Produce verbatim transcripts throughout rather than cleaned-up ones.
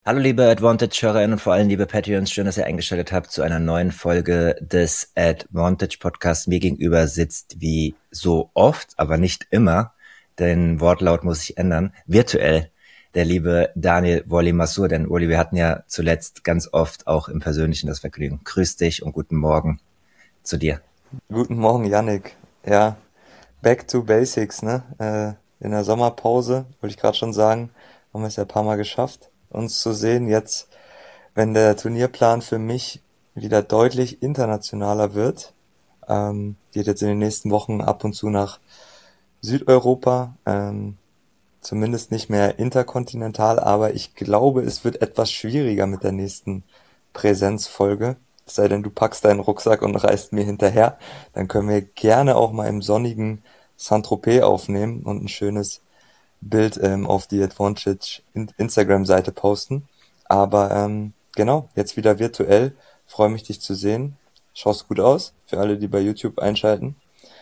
Hallo liebe Advantage-HörerInnen und vor allem liebe Patreons, schön, dass ihr eingeschaltet habt zu einer neuen Folge des Advantage-Podcasts. Mir gegenüber sitzt wie so oft, aber nicht immer, den Wortlaut muss ich ändern, virtuell der liebe Daniel Wolli Masur. Denn Wolli, wir hatten ja zuletzt ganz oft auch im Persönlichen das Vergnügen. Grüß dich und guten Morgen zu dir. Guten Morgen, Yannick. Ja, back to basics, ne? Äh, in der Sommerpause, wollte ich gerade schon sagen, haben wir es ja ein paar Mal geschafft, uns zu sehen. Jetzt, wenn der Turnierplan für mich wieder deutlich internationaler wird, ähm, geht jetzt in den nächsten Wochen ab und zu nach Südeuropa, ähm, zumindest nicht mehr interkontinental, aber ich glaube, es wird etwas schwieriger mit der nächsten Präsenzfolge. Es sei denn, du packst deinen Rucksack und reist mir hinterher, dann können wir gerne auch mal im sonnigen Saint-Tropez aufnehmen und ein schönes Bild ähm, auf die Advantage In- Instagram-Seite posten. Aber ähm, genau, jetzt wieder virtuell. Freue mich, dich zu sehen. Schaust gut aus, für alle, die bei YouTube einschalten.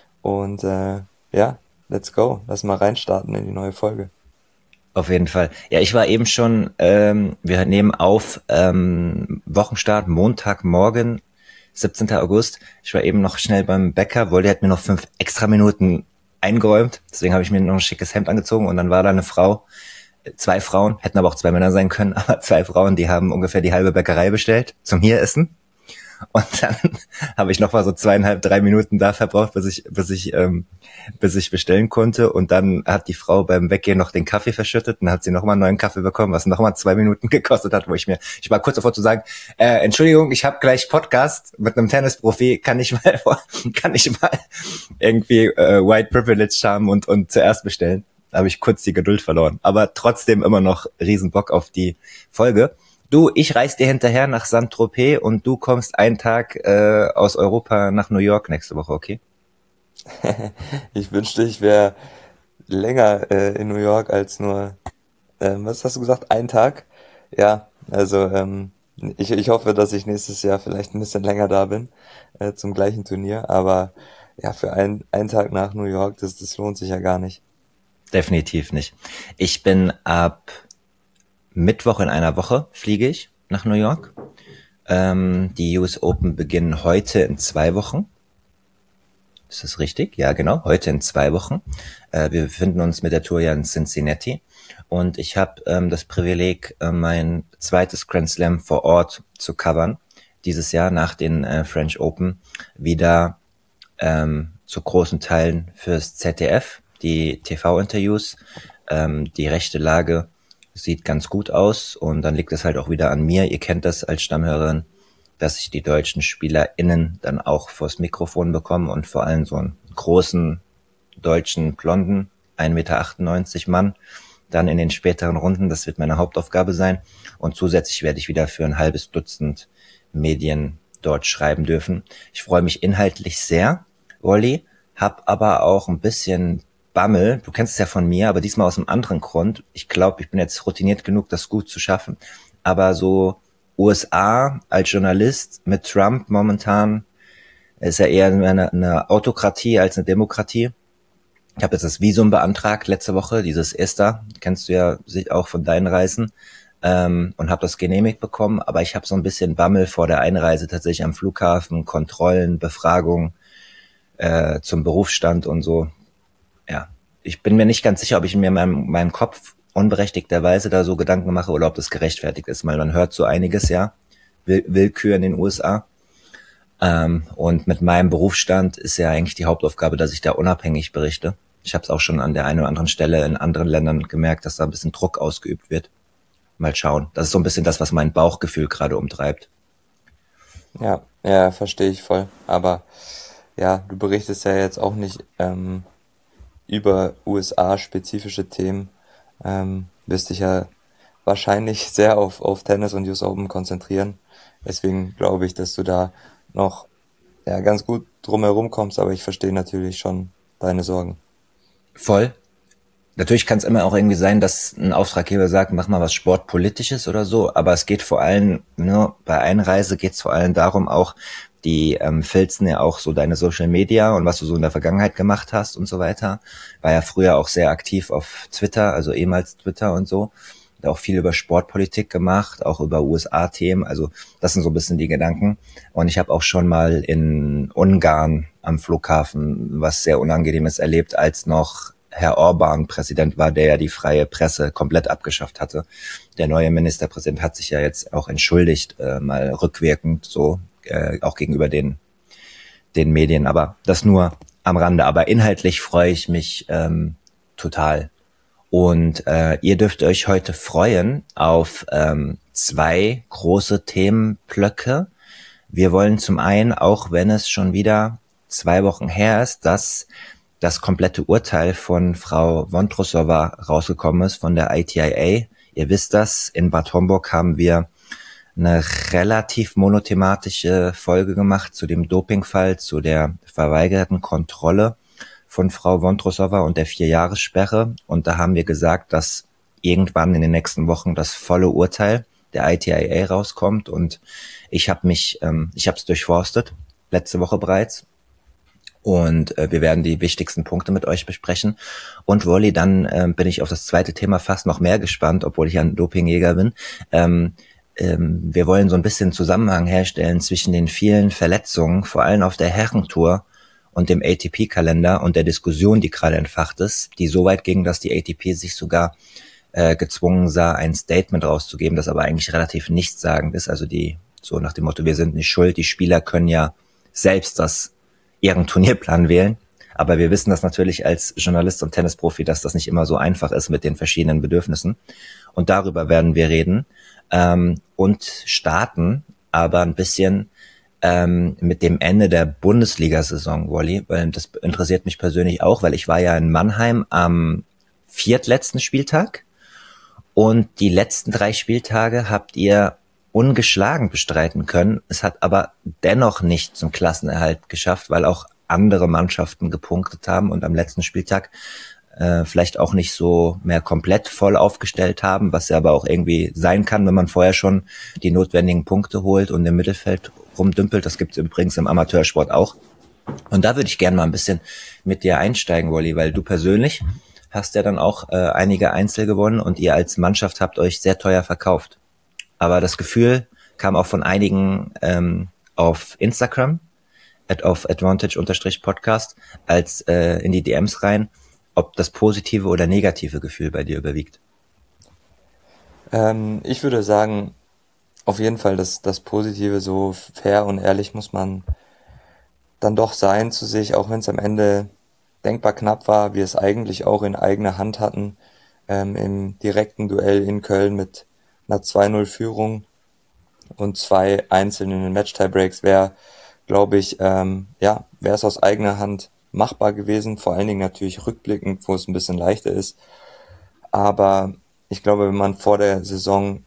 Und äh, ja, let's go. Lass mal reinstarten in die neue Folge. Auf jeden Fall. Ja, ich war eben schon, ähm, wir nehmen auf, ähm, Wochenstart, Montagmorgen, siebzehnten August. Ich war eben noch schnell beim Bäcker, wollte, hat mir noch fünf extra Minuten eingeräumt. Deswegen habe ich mir noch ein schickes Hemd angezogen und dann war da eine Frau, äh, zwei Frauen, hätten aber auch zwei Männer sein können, aber zwei Frauen, die haben ungefähr die halbe Bäckerei bestellt zum hier essen. Und dann habe ich noch mal so zweieinhalb, drei Minuten da verbraucht, bis ich, bis ich, ähm, bis ich bestellen konnte. Und dann hat die Frau beim Weggehen noch den Kaffee verschüttet und dann hat sie noch mal einen neuen Kaffee bekommen, was noch mal zwei Minuten gekostet hat, wo ich mir, ich war kurz davor zu sagen, äh, Entschuldigung, ich habe gleich Podcast mit einem Tennisprofi, kann ich mal, kann ich mal irgendwie äh, White Privilege haben und und zuerst bestellen. Da habe ich kurz die Geduld verloren, aber trotzdem immer noch riesen Bock auf die Folge. Du, ich reise dir hinterher nach Saint-Tropez und du kommst einen Tag äh, aus Europa nach New York nächste Woche, okay? Ich wünschte, ich wäre länger äh, in New York als nur, ähm, was hast du gesagt, ein Tag? Ja, also ähm, ich, ich hoffe, dass ich nächstes Jahr vielleicht ein bisschen länger da bin äh, zum gleichen Turnier, aber ja, für ein, einen Tag nach New York, das, das lohnt sich ja gar nicht. Definitiv nicht. Ich bin ab Mittwoch in einer Woche fliege ich nach New York. Ähm, die U S Open beginnen heute in zwei Wochen. Ist das richtig? Ja, genau. Heute in zwei Wochen. Äh, wir befinden uns mit der Tour ja in Cincinnati. Und ich habe ähm, das Privileg, äh, mein zweites Grand Slam vor Ort zu covern. Dieses Jahr nach den äh, French Open wieder ähm, zu großen Teilen fürs Z D F, die T V-Interviews. Ähm, die rechte Lage sieht ganz gut aus und dann liegt es halt auch wieder an mir. Ihr kennt das als Stammhörerin, dass ich die deutschen SpielerInnen dann auch vors Mikrofon bekomme und vor allem so einen großen deutschen blonden ein Meter achtundneunzig Mann dann in den späteren Runden. Das wird meine Hauptaufgabe sein. Und zusätzlich werde ich wieder für ein halbes Dutzend Medien dort schreiben dürfen. Ich freue mich inhaltlich sehr, Olli, hab aber auch ein bisschen Bammel. Du kennst es ja von mir, aber diesmal aus einem anderen Grund. Ich glaube, ich bin jetzt routiniert genug, das gut zu schaffen. Aber so U S A als Journalist mit Trump momentan ist ja eher eine, eine Autokratie als eine Demokratie. Ich habe jetzt das Visum beantragt letzte Woche, dieses ESTA, kennst du ja auch von deinen Reisen, ähm, und habe das genehmigt bekommen. Aber ich habe so ein bisschen Bammel vor der Einreise tatsächlich am Flughafen, Kontrollen, Befragung äh, zum Berufsstand und so. Ja, ich bin mir nicht ganz sicher, ob ich mir in meinem, meinem Kopf unberechtigterweise da so Gedanken mache oder ob das gerechtfertigt ist, weil man hört so einiges, ja, Will Willkür in den U S A. Ähm, und mit meinem Berufsstand ist ja eigentlich die Hauptaufgabe, dass ich da unabhängig berichte. Ich habe es auch schon an der einen oder anderen Stelle in anderen Ländern gemerkt, dass da ein bisschen Druck ausgeübt wird. Mal schauen. Das ist so ein bisschen das, was mein Bauchgefühl gerade umtreibt. Ja, ja, verstehe ich voll. Aber ja, du berichtest ja jetzt auch nicht ähm, über U S A-spezifische Themen. Ähm, wirst dich ja wahrscheinlich sehr auf, auf Tennis und U S Open konzentrieren. Deswegen glaube ich, dass du da noch ja, ganz gut drumherum kommst, aber ich verstehe natürlich schon deine Sorgen. Voll. Natürlich kann es immer auch irgendwie sein, dass ein Auftraggeber sagt, mach mal was Sportpolitisches oder so, aber es geht vor allem, ne, bei Einreise geht es vor allem darum auch, die ähm, filzen ja auch so deine Social Media und was du so in der Vergangenheit gemacht hast und so weiter. War ja früher auch sehr aktiv auf Twitter, also ehemals Twitter und so. auch viel über Sportpolitik gemacht, auch über U S A-Themen. Also das sind so ein bisschen die Gedanken. Und ich habe auch schon mal in Ungarn am Flughafen was sehr Unangenehmes erlebt, als noch Herr Orban Präsident war, der ja die freie Presse komplett abgeschafft hatte. Der neue Ministerpräsident hat sich ja jetzt auch entschuldigt, äh, mal rückwirkend so, äh, auch gegenüber den, den Medien. Aber das nur am Rande. Aber inhaltlich freue ich mich ähm, total. Und äh, ihr dürft euch heute freuen auf ähm, zwei große Themenblöcke. Wir wollen zum einen, auch wenn es schon wieder zwei Wochen her ist, dass das komplette Urteil von Frau Vondrousova rausgekommen ist von der I T I A. Ihr wisst das, in Bad Homburg haben wir eine relativ monothematische Folge gemacht zu dem Dopingfall, zu der verweigerten Kontrolle von Frau Vondrousova und der Vierjahressperre. Und da haben wir gesagt, dass irgendwann in den nächsten Wochen das volle Urteil der I T I A rauskommt. Und ich habe mich, ähm, ich habe es durchforstet, letzte Woche bereits. Und äh, wir werden die wichtigsten Punkte mit euch besprechen. Und Wolli, dann äh, bin ich auf das zweite Thema fast noch mehr gespannt, obwohl ich ein Dopingjäger bin. Ähm, ähm, wir wollen so ein bisschen Zusammenhang herstellen zwischen den vielen Verletzungen, vor allem auf der Herrentour und dem A T P-Kalender und der Diskussion, die gerade entfacht ist, die so weit ging, dass die A T P sich sogar äh, gezwungen sah, ein Statement rauszugeben, das aber eigentlich relativ nichtssagend ist. Also die so nach dem Motto, wir sind nicht schuld, die Spieler können ja selbst das ihren Turnierplan wählen. Aber wir wissen das natürlich als Journalist und Tennisprofi, dass das nicht immer so einfach ist mit den verschiedenen Bedürfnissen. Und darüber werden wir reden ähm, und starten aber ein bisschen ähm, mit dem Ende der Bundesliga-Saison, Wolli, weil das interessiert mich persönlich auch, weil ich war ja in Mannheim am viertletzten Spieltag und die letzten drei Spieltage habt ihr ungeschlagen bestreiten können. Es hat aber dennoch nicht zum Klassenerhalt geschafft, weil auch andere Mannschaften gepunktet haben und am letzten Spieltag äh, vielleicht auch nicht so mehr komplett voll aufgestellt haben, was ja aber auch irgendwie sein kann, wenn man vorher schon die notwendigen Punkte holt und im Mittelfeld rumdümpelt. Das gibt's übrigens im Amateursport auch. Und da würde ich gerne mal ein bisschen mit dir einsteigen, Wolli, weil du persönlich hast ja dann auch äh, einige Einzel gewonnen und ihr als Mannschaft habt euch sehr teuer verkauft. Aber das Gefühl kam auch von einigen ähm, auf Instagram, at auf advantage-podcast, als äh, in die D Ms rein, ob das positive oder negative Gefühl bei dir überwiegt. Ähm, ich würde sagen, auf jeden Fall das, das Positive, so fair und ehrlich muss man dann doch sein zu sich, auch wenn es am Ende denkbar knapp war, wir es eigentlich auch in eigener Hand hatten, ähm, im direkten Duell in Köln mit einer zwei null Führung und zwei einzelnen Match-Tiebreaks wäre, glaube ich, ähm, ja, wäre es aus eigener Hand machbar gewesen, vor allen Dingen natürlich rückblickend, wo es ein bisschen leichter ist. Aber ich glaube, wenn man vor der Saison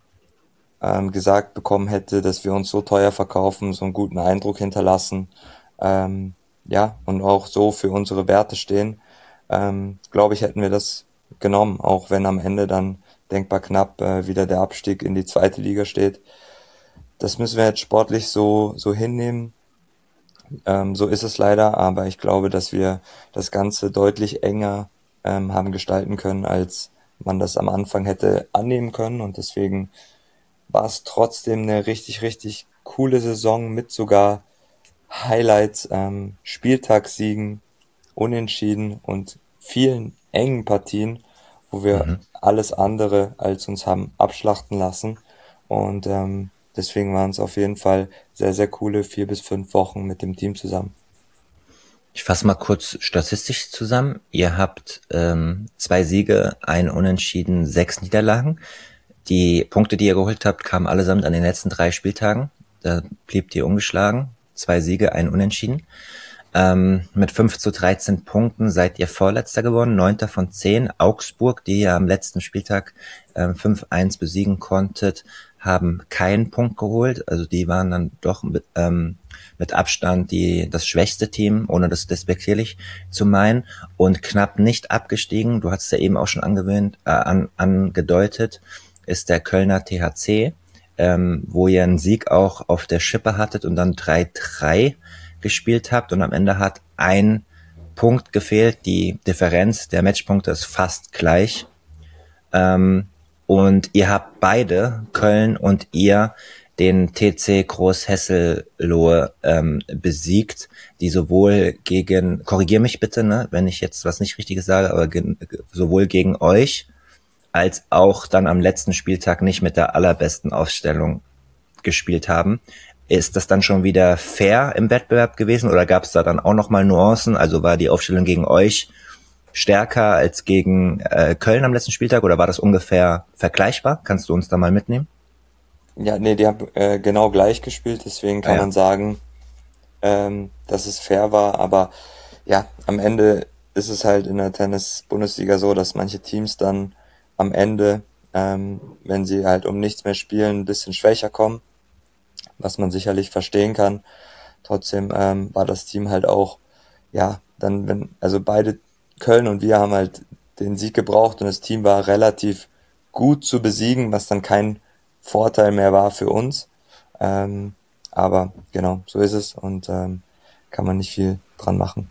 ähm, gesagt bekommen hätte, dass wir uns so teuer verkaufen, so einen guten Eindruck hinterlassen, ähm, ja, und auch so für unsere Werte stehen, ähm, glaube ich, hätten wir das genommen, auch wenn am Ende dann denkbar knapp äh, wieder der Abstieg in die zweite Liga steht. Das müssen wir jetzt sportlich so so hinnehmen. Ähm, so ist es leider, aber ich glaube, dass wir das Ganze deutlich enger ähm, haben gestalten können, als man das am Anfang hätte annehmen können. Und deswegen war es trotzdem eine richtig, richtig coole Saison mit sogar Highlights, ähm, Spieltagssiegen, Unentschieden und vielen engen Partien, wo wir Mhm. alles andere als uns haben abschlachten lassen. Und ähm, deswegen waren es auf jeden Fall sehr, sehr coole vier bis fünf Wochen mit dem Team zusammen. Ich fasse mal kurz statistisch zusammen. Ihr habt ähm, zwei Siege, ein Unentschieden, sechs Niederlagen. Die Punkte, die ihr geholt habt, kamen allesamt an den letzten drei Spieltagen. Da blieb ihr ungeschlagen. Zwei Siege, ein Unentschieden. Ähm, mit fünf zu dreizehn Punkten seid ihr Vorletzter geworden, neunter von zehn. Augsburg, die ihr am letzten Spieltag ähm, fünf eins besiegen konntet, haben keinen Punkt geholt. Also die waren dann doch mit, ähm, mit Abstand die das schwächste Team, ohne das despektierlich zu meinen. Und knapp nicht abgestiegen, du hast ja eben auch schon angewöhnt, äh, an, angedeutet, ist der Kölner T H C, ähm, wo ihr einen Sieg auch auf der Schippe hattet und dann drei drei gespielt habt und am Ende hat ein Punkt gefehlt. Die Differenz der Matchpunkte ist fast gleich. Ähm, und ihr habt beide, Köln und ihr, den T C Großhesselohe ähm, besiegt, die sowohl gegen, korrigier mich bitte, ne, wenn ich jetzt was nicht Richtiges sage, aber ge- sowohl gegen euch als auch dann am letzten Spieltag nicht mit der allerbesten Aufstellung gespielt haben. Ist das dann schon wieder fair im Wettbewerb gewesen oder gab es da dann auch nochmal Nuancen? Also war die Aufstellung gegen euch stärker als gegen äh, Köln am letzten Spieltag oder war das ungefähr vergleichbar? Kannst du uns da mal mitnehmen? Ja, nee, die haben äh, genau gleich gespielt, deswegen Ah kann ja, man sagen, ähm, dass es fair war, aber ja, am Ende ist es halt in der Tennis-Bundesliga so, dass manche Teams dann am Ende, ähm, wenn sie halt um nichts mehr spielen, ein bisschen schwächer kommen, was man sicherlich verstehen kann. Trotzdem ähm, war das Team halt auch, ja, dann, wenn, also beide, Köln und wir haben halt den Sieg gebraucht und das Team war relativ gut zu besiegen, was dann kein Vorteil mehr war für uns. Ähm, aber genau, so ist es und ähm, kann man nicht viel dran machen.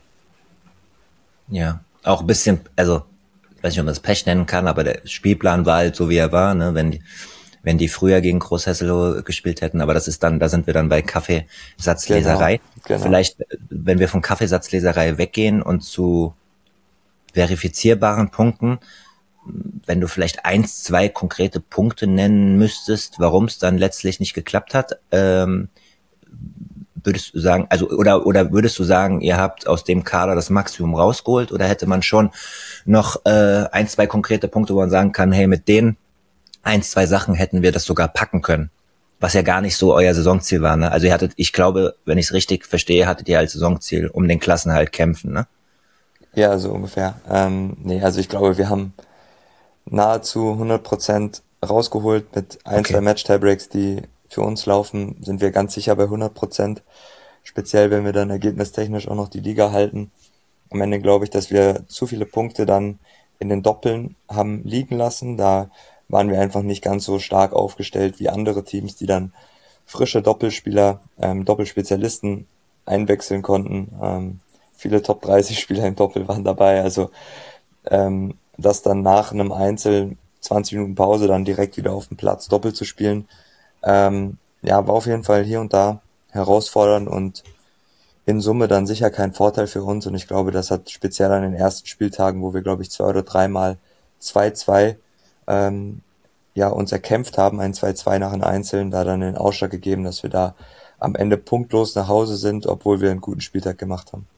ja. Auch ein bisschen, also, ich weiß nicht, ob man das Pech nennen kann, aber der Spielplan war halt so, wie er war, ne? Wenn die, wenn die früher gegen Großhesselohe gespielt hätten, aber das ist dann, da sind wir dann bei Genau, Kaffeesatzleserei. genau. Vielleicht, äh, wenn wir von Kaffeesatzleserei weggehen und zu verifizierbaren Punkten, wenn du vielleicht eins, zwei konkrete Punkte nennen müsstest, warum es dann letztlich nicht geklappt hat, ähm, würdest du sagen, also oder oder würdest du sagen, ihr habt aus dem Kader das Maximum rausgeholt oder hätte man schon noch äh, ein, zwei konkrete Punkte, wo man sagen kann, hey, mit den ein, zwei Sachen hätten wir das sogar packen können, was ja gar nicht so euer Saisonziel war, ne? Also ihr hattet, ich glaube, wenn ich es richtig verstehe, hattet ihr als Saisonziel um den Klassenerhalt kämpfen, ne? Ja, so ungefähr. Ähm, nee, also ich glaube, wir haben nahezu hundert Prozent rausgeholt mit ein, zwei Okay. Match-Tiebreaks, die für uns laufen, sind wir ganz sicher bei hundert Prozent. Speziell, wenn wir dann ergebnistechnisch auch noch die Liga halten. Am Ende glaube ich, dass wir zu viele Punkte dann in den Doppeln haben liegen lassen. Da waren wir einfach nicht ganz so stark aufgestellt wie andere Teams, die dann frische Doppelspieler, ähm, Doppelspezialisten einwechseln konnten. Ähm, viele Top dreißig Spieler im Doppel waren dabei. Also ähm, das dann nach einem Einzel zwanzig Minuten Pause dann direkt wieder auf dem Platz Doppel zu spielen, ähm, ja, war auf jeden Fall hier und da herausfordernd und in Summe dann sicher kein Vorteil für uns. Und ich glaube, das hat speziell an den ersten Spieltagen, wo wir, glaube ich, zwei oder dreimal zwei zwei ähm, ja, uns erkämpft haben, ein zwei zwei nach einem Einzelnen, da dann den Ausschlag gegeben, dass wir da am Ende punktlos nach Hause sind, obwohl wir einen guten Spieltag gemacht haben.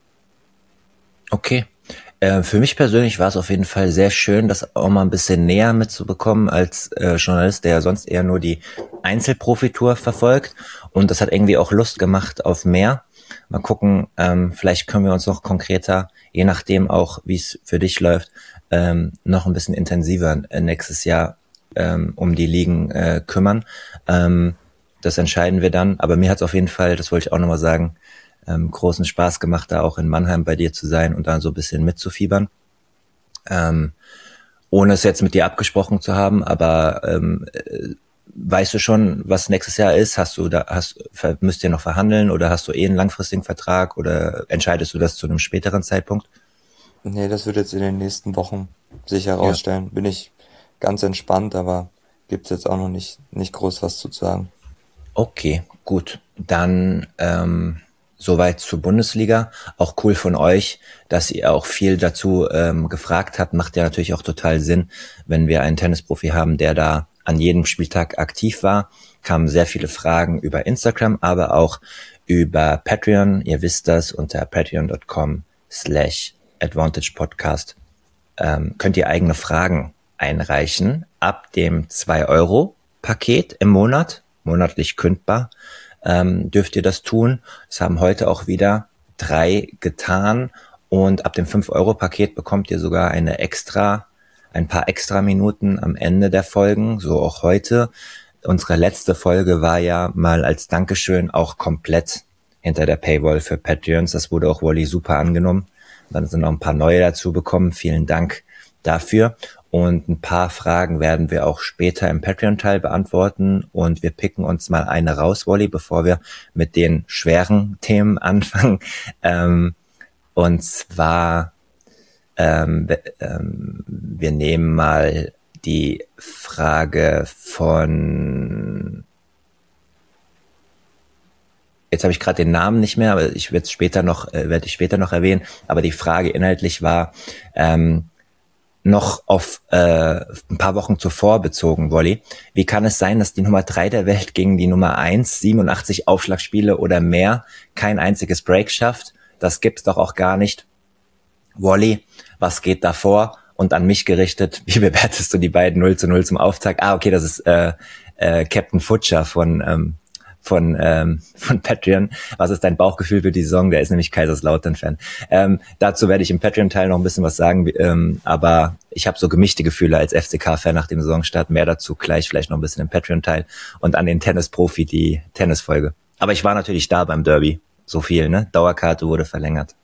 Okay. Äh, für mich persönlich war es auf jeden Fall sehr schön, das auch mal ein bisschen näher mitzubekommen als äh, Journalist, der ja sonst eher nur die Einzelprofitour verfolgt. Und das hat irgendwie auch Lust gemacht auf mehr. Mal gucken, ähm, vielleicht können wir uns noch konkreter, je nachdem auch, wie es für dich läuft, ähm, noch ein bisschen intensiver äh, nächstes Jahr ähm, um die Ligen äh, kümmern. Ähm, das entscheiden wir dann. Aber mir hat es auf jeden Fall, das wollte ich auch nochmal sagen, ähm, großen Spaß gemacht, da auch in Mannheim bei dir zu sein und da so ein bisschen mitzufiebern. Ähm, ohne es jetzt mit dir abgesprochen zu haben, aber ähm, äh, weißt du schon, was nächstes Jahr ist? Hast du da, hast, müsst ihr noch verhandeln oder hast du eh einen langfristigen Vertrag oder entscheidest du das zu einem späteren Zeitpunkt? Nee, das wird jetzt in den nächsten Wochen sich Ja. herausstellen. Bin ich ganz entspannt, aber gibt's jetzt auch noch nicht, nicht groß was zu sagen. Okay, gut. Dann ähm, soweit zur Bundesliga. Auch cool von euch, dass ihr auch viel dazu ähm, gefragt habt. Macht ja natürlich auch total Sinn, wenn wir einen Tennisprofi haben, der da an jedem Spieltag aktiv war. Kamen sehr viele Fragen über Instagram, aber auch über Patreon. Ihr wisst das unter patreon.com slash advantage podcast ähm, könnt ihr eigene Fragen einreichen ab dem zwei Euro Paket im Monat, monatlich kündbar, ähm, dürft ihr das tun. Das haben heute auch wieder drei getan und ab dem fünf Euro Paket bekommt ihr sogar eine extra, ein paar extra Minuten am Ende der Folgen, so auch heute. Unsere letzte Folge war ja mal als Dankeschön auch komplett hinter der Paywall für Patreons. Das wurde auch Wally super angenommen. Dann sind noch ein paar neue dazu bekommen. Vielen Dank dafür. Und ein paar Fragen werden wir auch später im Patreon-Teil beantworten. Und wir picken uns mal eine raus, Wally, bevor wir mit den schweren Themen anfangen. Ähm, und zwar, ähm, ähm, wir nehmen mal die Frage von, jetzt habe ich gerade den Namen nicht mehr, aber ich werde es später noch, äh, werde ich später noch erwähnen, aber die Frage inhaltlich war, ähm, noch auf äh, ein paar Wochen zuvor bezogen, Wolli. Wie kann es sein, dass die Nummer drei der Welt gegen die Nummer eins, siebenundachtzig Aufschlagspiele oder mehr, kein einziges Break schafft? Das gibt's doch auch gar nicht. Wolli, was geht da vor? Und an mich gerichtet, wie bewertest du die beiden null zu null zum Auftakt? Ah, okay, das ist äh, äh, Captain Futscher von ähm, von ähm, von Patreon. Was ist dein Bauchgefühl für die Saison? Der ist nämlich Kaiserslautern-Fan. Ähm, dazu werde ich im Patreon-Teil noch ein bisschen was sagen, ähm, aber ich habe so gemischte Gefühle als F C K-Fan nach dem Saisonstart. Mehr dazu gleich, vielleicht noch ein bisschen im Patreon-Teil und an den Tennis-Profi die Tennisfolge. Aber ich war natürlich da beim Derby. So viel, ne? Dauerkarte wurde verlängert.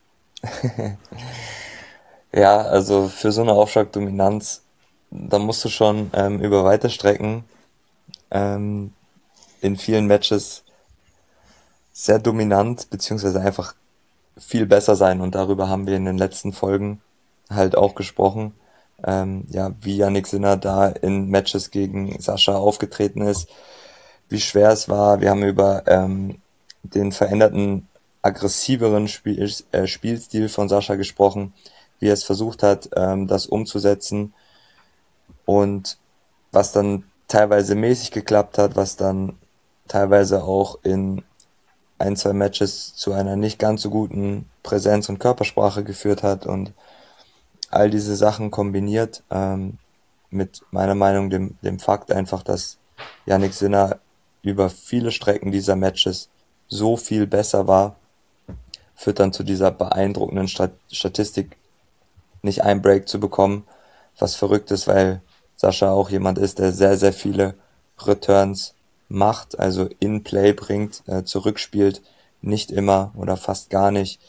Ja, also für so eine Aufschlagdominanz, da musst du schon ähm, über weite Strecken ähm, in vielen Matches sehr dominant, beziehungsweise einfach viel besser sein. Und darüber haben wir in den letzten Folgen halt auch gesprochen. Ähm, ja, wie Jannik Sinner da in Matches gegen Sascha aufgetreten ist, wie schwer es war. Wir haben über ähm, den veränderten, aggressiveren Spiel, äh, Spielstil von Sascha gesprochen, wie er es versucht hat, ähm, das umzusetzen und was dann teilweise mäßig geklappt hat, was dann teilweise auch in ein, zwei Matches zu einer nicht ganz so guten Präsenz und Körpersprache geführt hat und all diese Sachen kombiniert ähm, mit meiner Meinung dem, dem Fakt einfach, dass Jannik Sinner über viele Strecken dieser Matches so viel besser war, führt dann zu dieser beeindruckenden Stat- Statistik, nicht ein Break zu bekommen, was verrückt ist, weil Sascha auch jemand ist, der sehr, sehr viele Returns macht, also in Play bringt, äh, zurückspielt, nicht immer oder fast gar nicht,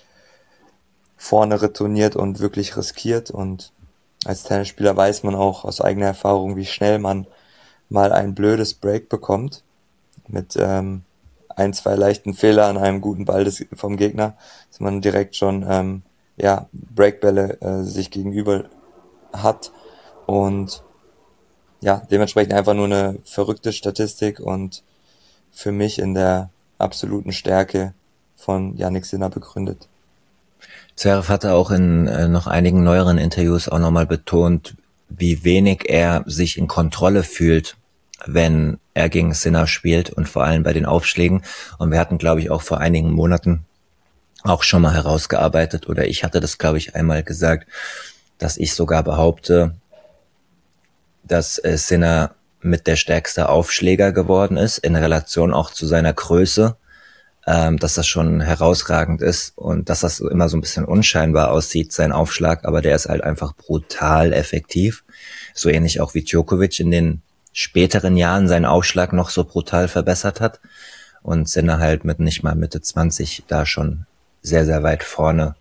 vorne retourniert und wirklich riskiert. Und als Tennisspieler weiß man auch aus eigener Erfahrung, wie schnell man mal ein blödes Break bekommt, mit ähm, ein, zwei leichten Fehler an einem guten Ball des, vom Gegner, dass man direkt schon ähm, ja Breakbälle äh, sich gegenüber hat und ja, dementsprechend einfach nur eine verrückte Statistik und für mich in der absoluten Stärke von Jannik Sinner begründet. Zverev hatte auch in äh, noch einigen neueren Interviews auch nochmal betont, wie wenig er sich in Kontrolle fühlt, wenn er gegen Sinner spielt und vor allem bei den Aufschlägen. Und wir hatten, glaube ich, auch vor einigen Monaten auch schon mal herausgearbeitet, oder ich hatte das, glaube ich, einmal gesagt, dass ich sogar behaupte, dass äh, Sinner mit der stärkste Aufschläger geworden ist, in Relation auch zu seiner Größe, ähm, dass das schon herausragend ist und dass das immer so ein bisschen unscheinbar aussieht, sein Aufschlag, aber der ist halt einfach brutal effektiv. So ähnlich auch wie Djokovic in den späteren Jahren seinen Aufschlag noch so brutal verbessert hat und Sinner halt mit nicht mal Mitte zwanzig da schon sehr, sehr weit vorne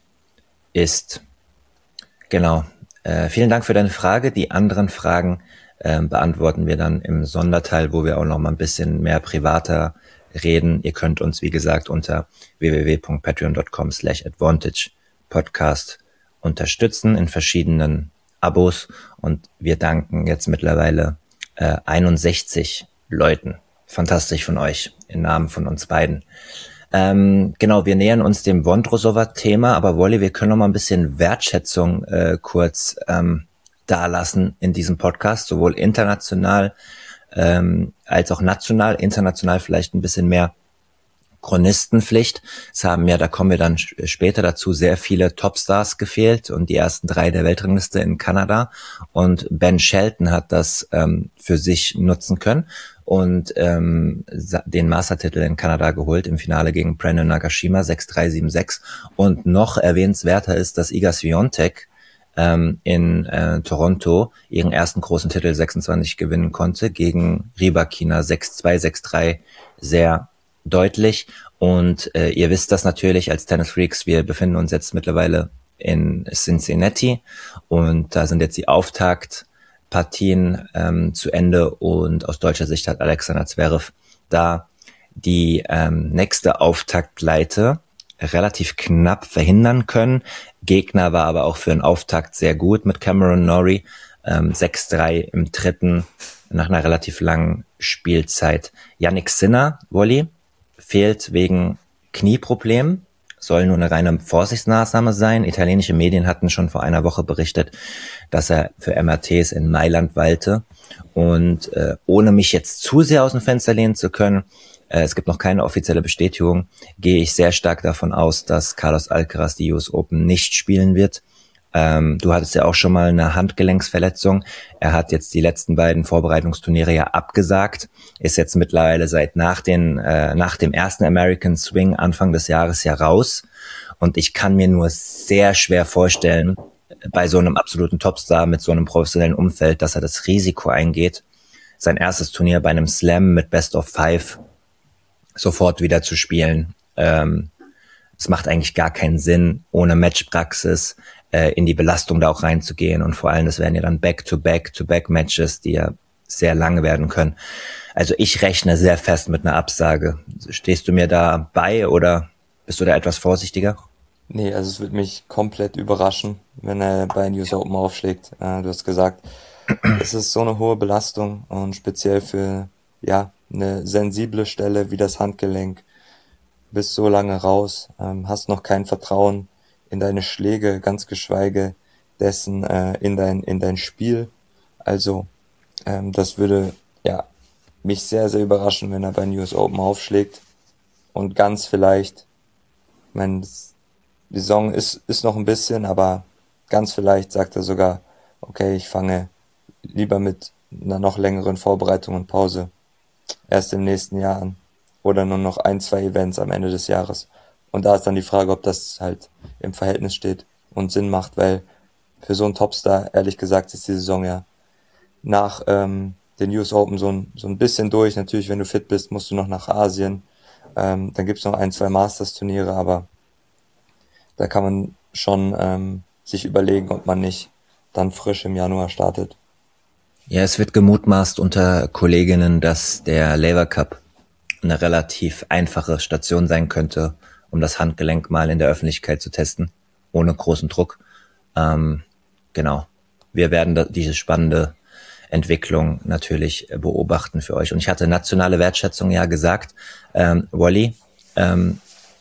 ist. Genau. Äh, vielen Dank für deine Frage. Die anderen Fragen äh, beantworten wir dann im Sonderteil, wo wir auch noch mal ein bisschen mehr privater reden. Ihr könnt uns, wie gesagt, unter w w w punkt patreon punkt com slash advantage podcast unterstützen in verschiedenen Abos. Und wir danken jetzt mittlerweile äh, einundsechzig Leuten. Fantastisch von euch, im Namen von uns beiden. Ähm, genau, wir nähern uns dem Vondrousova-Thema, aber Wolli, wir können noch mal ein bisschen Wertschätzung äh, kurz ähm, dalassen in diesem Podcast, sowohl international ähm, als auch national, international vielleicht ein bisschen mehr Chronistenpflicht. Es haben ja, da kommen wir dann später dazu, sehr viele Topstars gefehlt und die ersten drei der Weltrangliste in Kanada. Und Ben Shelton hat das ähm, für sich nutzen können und ähm, den Mastertitel in Kanada geholt im Finale gegen Brandon Nagashima sechs drei, sieben sechs. Und noch erwähnenswerter ist, dass Iga Swiatek ähm, in äh, Toronto ihren ersten großen Titel sechsundzwanzig gewinnen konnte gegen Rybakina sechs zwei, sechs drei, sehr deutlich. Und äh, ihr wisst das natürlich als Tennis Freaks, wir befinden uns jetzt mittlerweile in Cincinnati und da sind jetzt die Auftaktpartien ähm, zu Ende und aus deutscher Sicht hat Alexander Zverev da die ähm, nächste Auftaktleite relativ knapp verhindern können. Gegner war aber auch für einen Auftakt sehr gut mit Cameron Norrie. ähm, sechs drei im dritten nach einer relativ langen Spielzeit. Yannick Sinner, Wally, fehlt wegen Knieproblemen, soll nur eine reine Vorsichtsmaßnahme sein. Italienische Medien hatten schon vor einer Woche berichtet, dass er für M R Ts in Mailand weilte. Und äh, ohne mich jetzt zu sehr aus dem Fenster lehnen zu können, äh, es gibt noch keine offizielle Bestätigung, gehe ich sehr stark davon aus, dass Carlos Alcaraz die U S Open nicht spielen wird. Ähm, du hattest ja auch schon mal eine Handgelenksverletzung. Er hat jetzt die letzten beiden Vorbereitungsturniere ja abgesagt, ist jetzt mittlerweile seit nach den äh, nach dem ersten American Swing Anfang des Jahres ja raus. Und ich kann mir nur sehr schwer vorstellen, bei so einem absoluten Topstar mit so einem professionellen Umfeld, dass er das Risiko eingeht, sein erstes Turnier bei einem Slam mit Best of Five sofort wieder zu spielen. Ähm, es macht eigentlich gar keinen Sinn, ohne Matchpraxis äh, in die Belastung da auch reinzugehen. Und vor allem, das werden ja dann Back-to-Back-to-Back-Matches, die ja sehr lange werden können. Also ich rechne sehr fest mit einer Absage. Stehst du mir da bei oder bist du da etwas vorsichtiger? Nee, also es würde mich komplett überraschen, wenn er bei den U S Open aufschlägt. Äh, du hast gesagt, es ist so eine hohe Belastung und speziell für, ja, eine sensible Stelle wie das Handgelenk. Bist so lange raus, ähm, hast noch kein Vertrauen in deine Schläge, ganz geschweige dessen äh, in dein in dein Spiel. Also ähm, das würde ja mich sehr, sehr überraschen, wenn er bei den U S Open aufschlägt. Und ganz vielleicht, ich meine, das- die Saison ist, ist noch ein bisschen, aber ganz vielleicht sagt er sogar, okay, ich fange lieber mit einer noch längeren Vorbereitung und Pause erst im nächsten Jahr an. Oder nur noch ein, zwei Events am Ende des Jahres. Und da ist dann die Frage, ob das halt im Verhältnis steht und Sinn macht, weil für so einen Topstar, ehrlich gesagt, ist die Saison ja nach ähm, den U S Open so ein, so ein bisschen durch. Natürlich, wenn du fit bist, musst du noch nach Asien. Ähm, dann gibt's noch ein, zwei Masters-Turniere, aber da kann man schon ähm, sich überlegen, ob man nicht dann frisch im Januar startet. Ja, es wird gemutmaßt unter Kolleginnen, dass der Laver Cup eine relativ einfache Station sein könnte, um das Handgelenk mal in der Öffentlichkeit zu testen, ohne großen Druck. Ähm, genau. Wir werden da diese spannende Entwicklung natürlich äh, beobachten für euch. Und ich hatte nationale Wertschätzung ja gesagt. Ähm, Wally, ähm,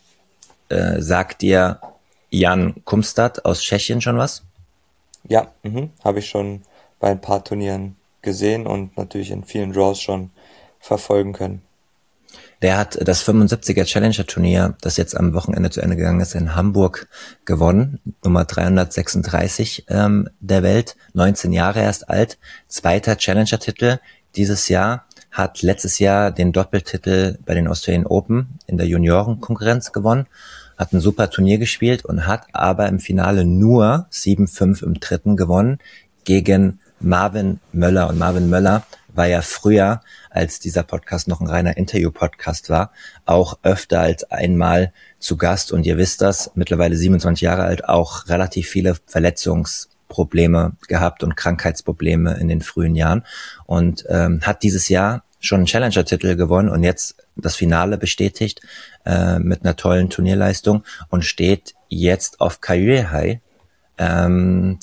äh, sagt dir Jan Kumstad aus Tschechien schon was? Ja, mhm, habe ich schon bei ein paar Turnieren gesehen und natürlich in vielen Draws schon verfolgen können. Der hat das fünfundsiebziger Challenger Turnier, das jetzt am Wochenende zu Ende gegangen ist, in Hamburg gewonnen. Nummer dreihundertsechsunddreißig ähm, der Welt, neunzehn Jahre erst alt. Zweiter Challenger Titel dieses Jahr, hat letztes Jahr den Doppeltitel bei den Australian Open in der Juniorenkonkurrenz gewonnen, hat ein super Turnier gespielt und hat aber im Finale nur sieben fünf im dritten gewonnen gegen Marvin Möller. Und Marvin Möller war ja früher, als dieser Podcast noch ein reiner Interview-Podcast war, auch öfter als einmal zu Gast. Und ihr wisst das, mittlerweile siebenundzwanzig Jahre alt, auch relativ viele Verletzungsprobleme gehabt und Krankheitsprobleme in den frühen Jahren. Und ähm, hat dieses Jahr schon einen Challenger-Titel gewonnen und jetzt das Finale bestätigt äh, mit einer tollen Turnierleistung und steht jetzt auf Career High ähm,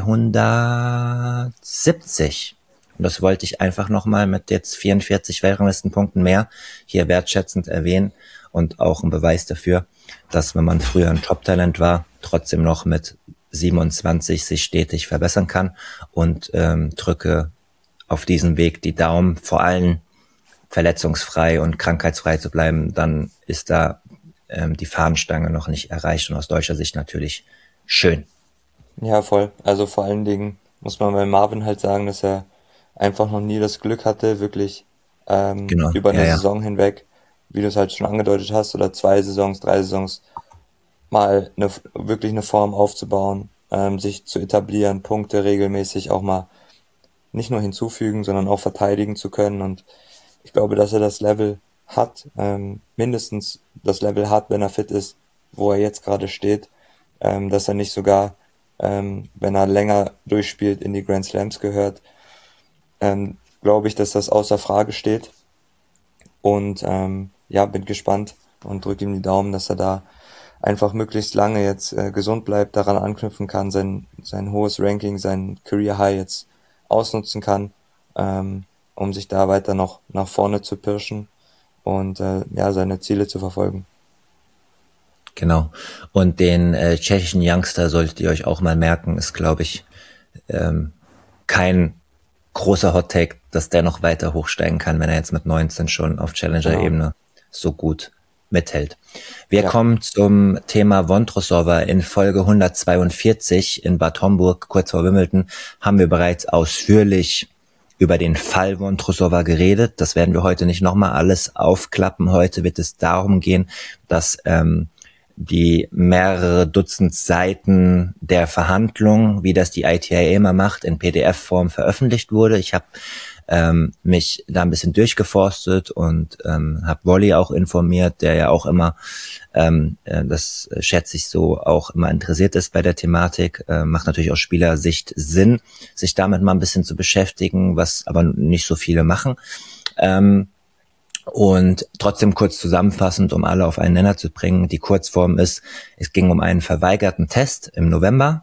zweihundertsiebzig. Und das wollte ich einfach nochmal mit jetzt vierundvierzig Weltranglistenpunkten mehr hier wertschätzend erwähnen und auch ein Beweis dafür, dass wenn man früher ein Top-Talent war, trotzdem noch mit siebenundzwanzig sich stetig verbessern kann und ähm, drücke auf diesem Weg die Daumen, vor allem verletzungsfrei und krankheitsfrei zu bleiben, dann ist da ähm, die Fahnenstange noch nicht erreicht und aus deutscher Sicht natürlich schön. Ja, voll. Also vor allen Dingen muss man bei Marvin halt sagen, dass er einfach noch nie das Glück hatte, wirklich ähm, Genau, über ja, eine ja. Saison hinweg, wie du es halt schon angedeutet hast, oder zwei Saisons, drei Saisons, mal eine, wirklich eine Form aufzubauen, ähm, sich zu etablieren, Punkte regelmäßig auch mal nicht nur hinzufügen, sondern auch verteidigen zu können. Und ich glaube, dass er das Level hat, ähm, mindestens das Level hat, wenn er fit ist, wo er jetzt gerade steht, ähm, dass er nicht sogar, ähm, wenn er länger durchspielt, in die Grand Slams gehört, ähm, glaube ich, dass das außer Frage steht. Und ähm, ja, bin gespannt und drücke ihm die Daumen, dass er da einfach möglichst lange jetzt äh, gesund bleibt, daran anknüpfen kann, sein sein hohes Ranking, sein Career High jetzt ausnutzen kann, ähm, um sich da weiter noch nach vorne zu pirschen und äh, ja, seine Ziele zu verfolgen. Genau. Und den äh, tschechischen Youngster solltet ihr euch auch mal merken, ist, glaube ich, ähm, kein großer Hot-Take, dass der noch weiter hochsteigen kann, wenn er jetzt mit neunzehn schon auf Challenger-Ebene so gut mithält. Wir Ja. kommen zum Thema Vondrousova. In Folge hundertzweiundvierzig in Bad Homburg, kurz vor Wimbledon, haben wir bereits ausführlich über den Fall Vondrousova geredet. Das werden wir heute nicht nochmal alles aufklappen. Heute wird es darum gehen, dass ähm, die mehrere Dutzend Seiten der Verhandlung, wie das die I T A immer macht, in P D F-Form veröffentlicht wurde. Ich habe ähm, mich da ein bisschen durchgeforstet und ähm, habe Wolli auch informiert, der ja auch immer, ähm, äh, das schätze ich so, auch immer interessiert ist bei der Thematik. Äh, macht natürlich aus Spielersicht Sinn, sich damit mal ein bisschen zu beschäftigen, was aber nicht so viele machen. Ähm, Und trotzdem kurz zusammenfassend, um alle auf einen Nenner zu bringen, die Kurzform ist, es ging um einen verweigerten Test im November.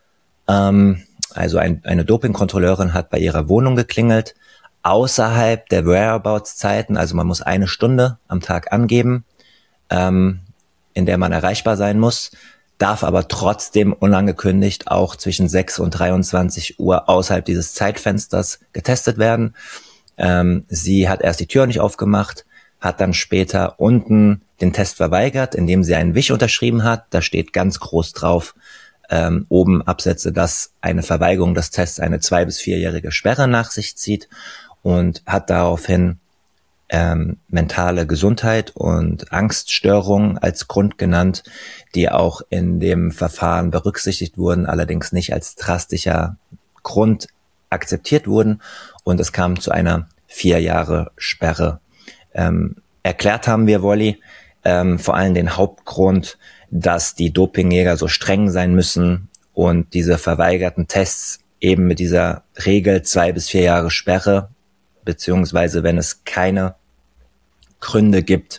Ähm, also ein, eine Dopingkontrolleurin hat bei ihrer Wohnung geklingelt, außerhalb der Whereabouts-Zeiten, also man muss eine Stunde am Tag angeben, ähm, in der man erreichbar sein muss, darf aber trotzdem unangekündigt auch zwischen sechs und dreiundzwanzig Uhr außerhalb dieses Zeitfensters getestet werden. Ähm, sie hat erst die Tür nicht aufgemacht, hat dann später unten den Test verweigert, indem sie einen Wisch unterschrieben hat. Da steht ganz groß drauf, ähm, oben Absätze, dass eine Verweigerung des Tests eine zwei- bis vierjährige Sperre nach sich zieht und hat daraufhin ähm, mentale Gesundheit und Angststörungen als Grund genannt, die auch in dem Verfahren berücksichtigt wurden, allerdings nicht als drastischer Grund akzeptiert wurden, und es kam zu einer vier Jahre Sperre. Ähm, erklärt haben wir, Wolli, ähm, vor allem den Hauptgrund, dass die Dopingjäger so streng sein müssen und diese verweigerten Tests eben mit dieser Regel zwei bis vier Jahre Sperre, beziehungsweise wenn es keine Gründe gibt,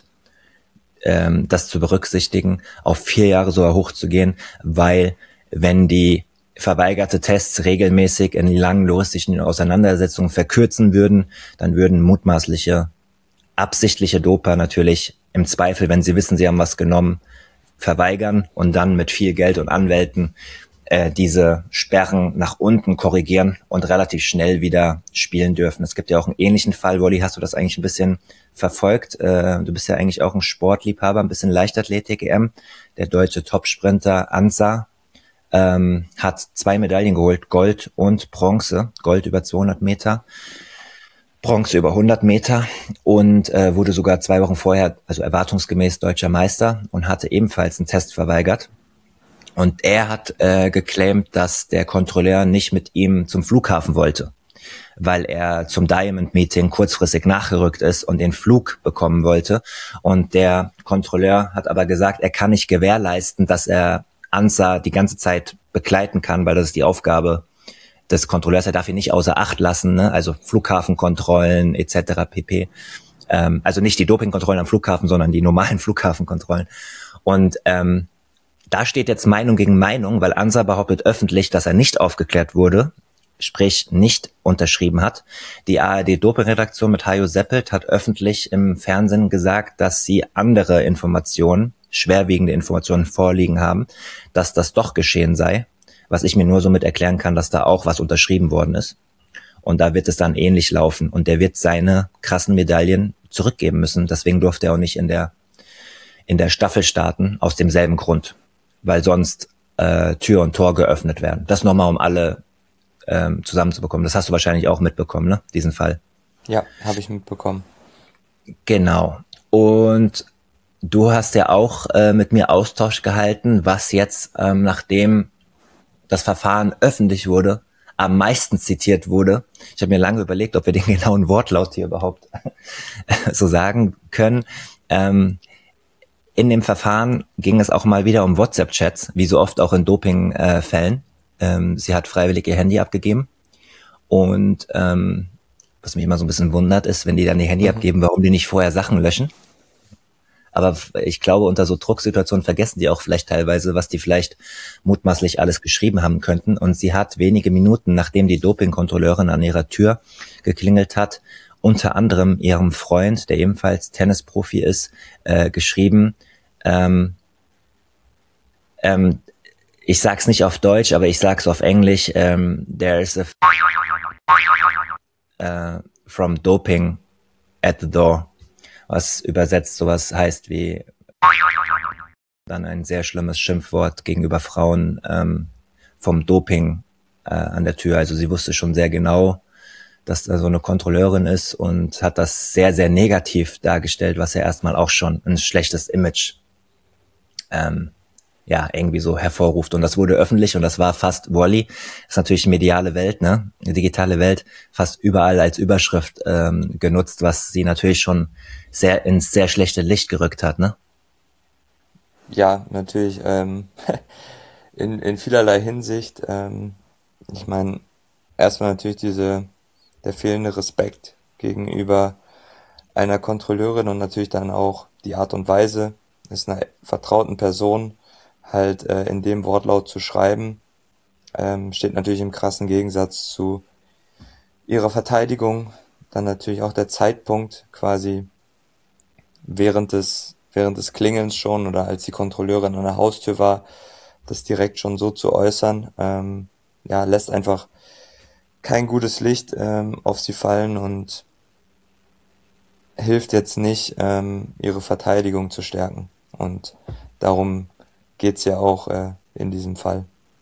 ähm, das zu berücksichtigen, auf vier Jahre sogar hochzugehen, weil wenn die verweigerte Tests regelmäßig in langen logistischen Auseinandersetzungen verkürzen würden, dann würden mutmaßliche, absichtliche Doper natürlich im Zweifel, wenn sie wissen, sie haben was genommen, verweigern und dann mit viel Geld und Anwälten äh, diese Sperren nach unten korrigieren und relativ schnell wieder spielen dürfen. Es gibt ja auch einen ähnlichen Fall. Wolli, hast du das eigentlich ein bisschen verfolgt? Äh, du bist ja eigentlich auch ein Sportliebhaber, ein bisschen Leichtathletik-E M. Der deutsche Topsprinter Ansa ähm, hat zwei Medaillen geholt, Gold und Bronze. Gold über zweihundert Meter, Bronze über hundert Meter und äh, wurde sogar zwei Wochen vorher, also erwartungsgemäß, deutscher Meister und hatte ebenfalls einen Test verweigert. Und er hat äh, geclaimt, dass der Kontrolleur nicht mit ihm zum Flughafen wollte, weil er zum Diamond Meeting kurzfristig nachgerückt ist und den Flug bekommen wollte. Und der Kontrolleur hat aber gesagt, er kann nicht gewährleisten, dass er Ansa die ganze Zeit begleiten kann, weil das ist die Aufgabe des Kontrolleurs. Er darf ihn nicht außer Acht lassen, ne? Also Flughafenkontrollen et cetera pp. Ähm, also nicht die Dopingkontrollen am Flughafen, sondern die normalen Flughafenkontrollen. Und ähm, da steht jetzt Meinung gegen Meinung, weil Ansa behauptet öffentlich, dass er nicht aufgeklärt wurde, sprich nicht unterschrieben hat. Die A R D-Doping-Redaktion mit Hajo Seppelt hat öffentlich im Fernsehen gesagt, dass sie andere Informationen, schwerwiegende Informationen vorliegen haben, dass das doch geschehen sei, was ich mir nur so mit erklären kann, dass da auch was unterschrieben worden ist. Und da wird es dann ähnlich laufen. Und der wird seine krassen Medaillen zurückgeben müssen. Deswegen durfte er auch nicht in der in der Staffel starten, aus demselben Grund, weil sonst äh, Tür und Tor geöffnet werden. Das nochmal, um alle ähm, zusammenzubekommen. Das hast du wahrscheinlich auch mitbekommen, ne? Diesen Fall. Ja, habe ich mitbekommen. Genau. Und du hast ja auch äh, mit mir Austausch gehalten, was jetzt, ähm, nachdem das Verfahren öffentlich wurde, am meisten zitiert wurde. Ich habe mir lange überlegt, ob wir den genauen Wortlaut hier überhaupt so sagen können. Ähm, in dem Verfahren ging es auch mal wieder um WhatsApp-Chats, wie so oft auch in Doping-Fällen. Ähm, sie hat freiwillig ihr Handy abgegeben. Und ähm, was mich immer so ein bisschen wundert ist, wenn die dann ihr Handy mhm. abgeben, warum die nicht vorher Sachen löschen. aber ich glaube, unter so Drucksituationen vergessen die auch vielleicht teilweise, was die vielleicht mutmaßlich alles geschrieben haben könnten. Und sie hat wenige Minuten, nachdem die Dopingkontrolleurin an ihrer Tür geklingelt hat, unter anderem ihrem Freund, der ebenfalls Tennisprofi ist, äh, geschrieben, ähm, ähm, ich sag's nicht auf Deutsch, aber ich sag's auf Englisch, ähm, there's a f- äh, from doping at the door, was übersetzt sowas heißt wie dann ein sehr schlimmes Schimpfwort gegenüber Frauen ähm, vom Doping äh, an der Tür. Also sie wusste schon sehr genau, dass da so eine Kontrolleurin ist und hat das sehr, sehr negativ dargestellt, was ja erstmal auch schon ein schlechtes Image ähm, ja irgendwie so hervorruft. Und das wurde öffentlich und das war fast Wally. Das ist natürlich eine mediale Welt, ne? Eine digitale Welt, fast überall als Überschrift ähm, genutzt, was sie natürlich schon sehr ins sehr schlechte Licht gerückt hat, ne? Ja, natürlich, ähm, in, in vielerlei Hinsicht. Ähm, ich meine, erstmal natürlich diese, der fehlende Respekt gegenüber einer Kontrolleurin und natürlich dann auch die Art und Weise, es einer vertrauten Person halt äh, in dem Wortlaut zu schreiben, ähm, steht natürlich im krassen Gegensatz zu ihrer Verteidigung. Dann natürlich auch der Zeitpunkt quasi während des, während des Klingelns schon oder als die Kontrolleurin an der Haustür war, das direkt schon so zu äußern, ähm, ja, lässt einfach kein gutes Licht ähm, auf sie fallen und hilft jetzt nicht, ähm, ihre Verteidigung zu stärken. Und darum geht's ja auch äh, in diesem Fall.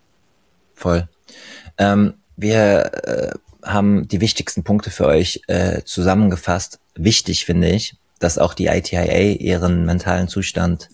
Voll. Ähm, wir äh, haben die wichtigsten Punkte für euch äh, zusammengefasst. Wichtig finde ich, dass auch die I T I A ihren mentalen Zustand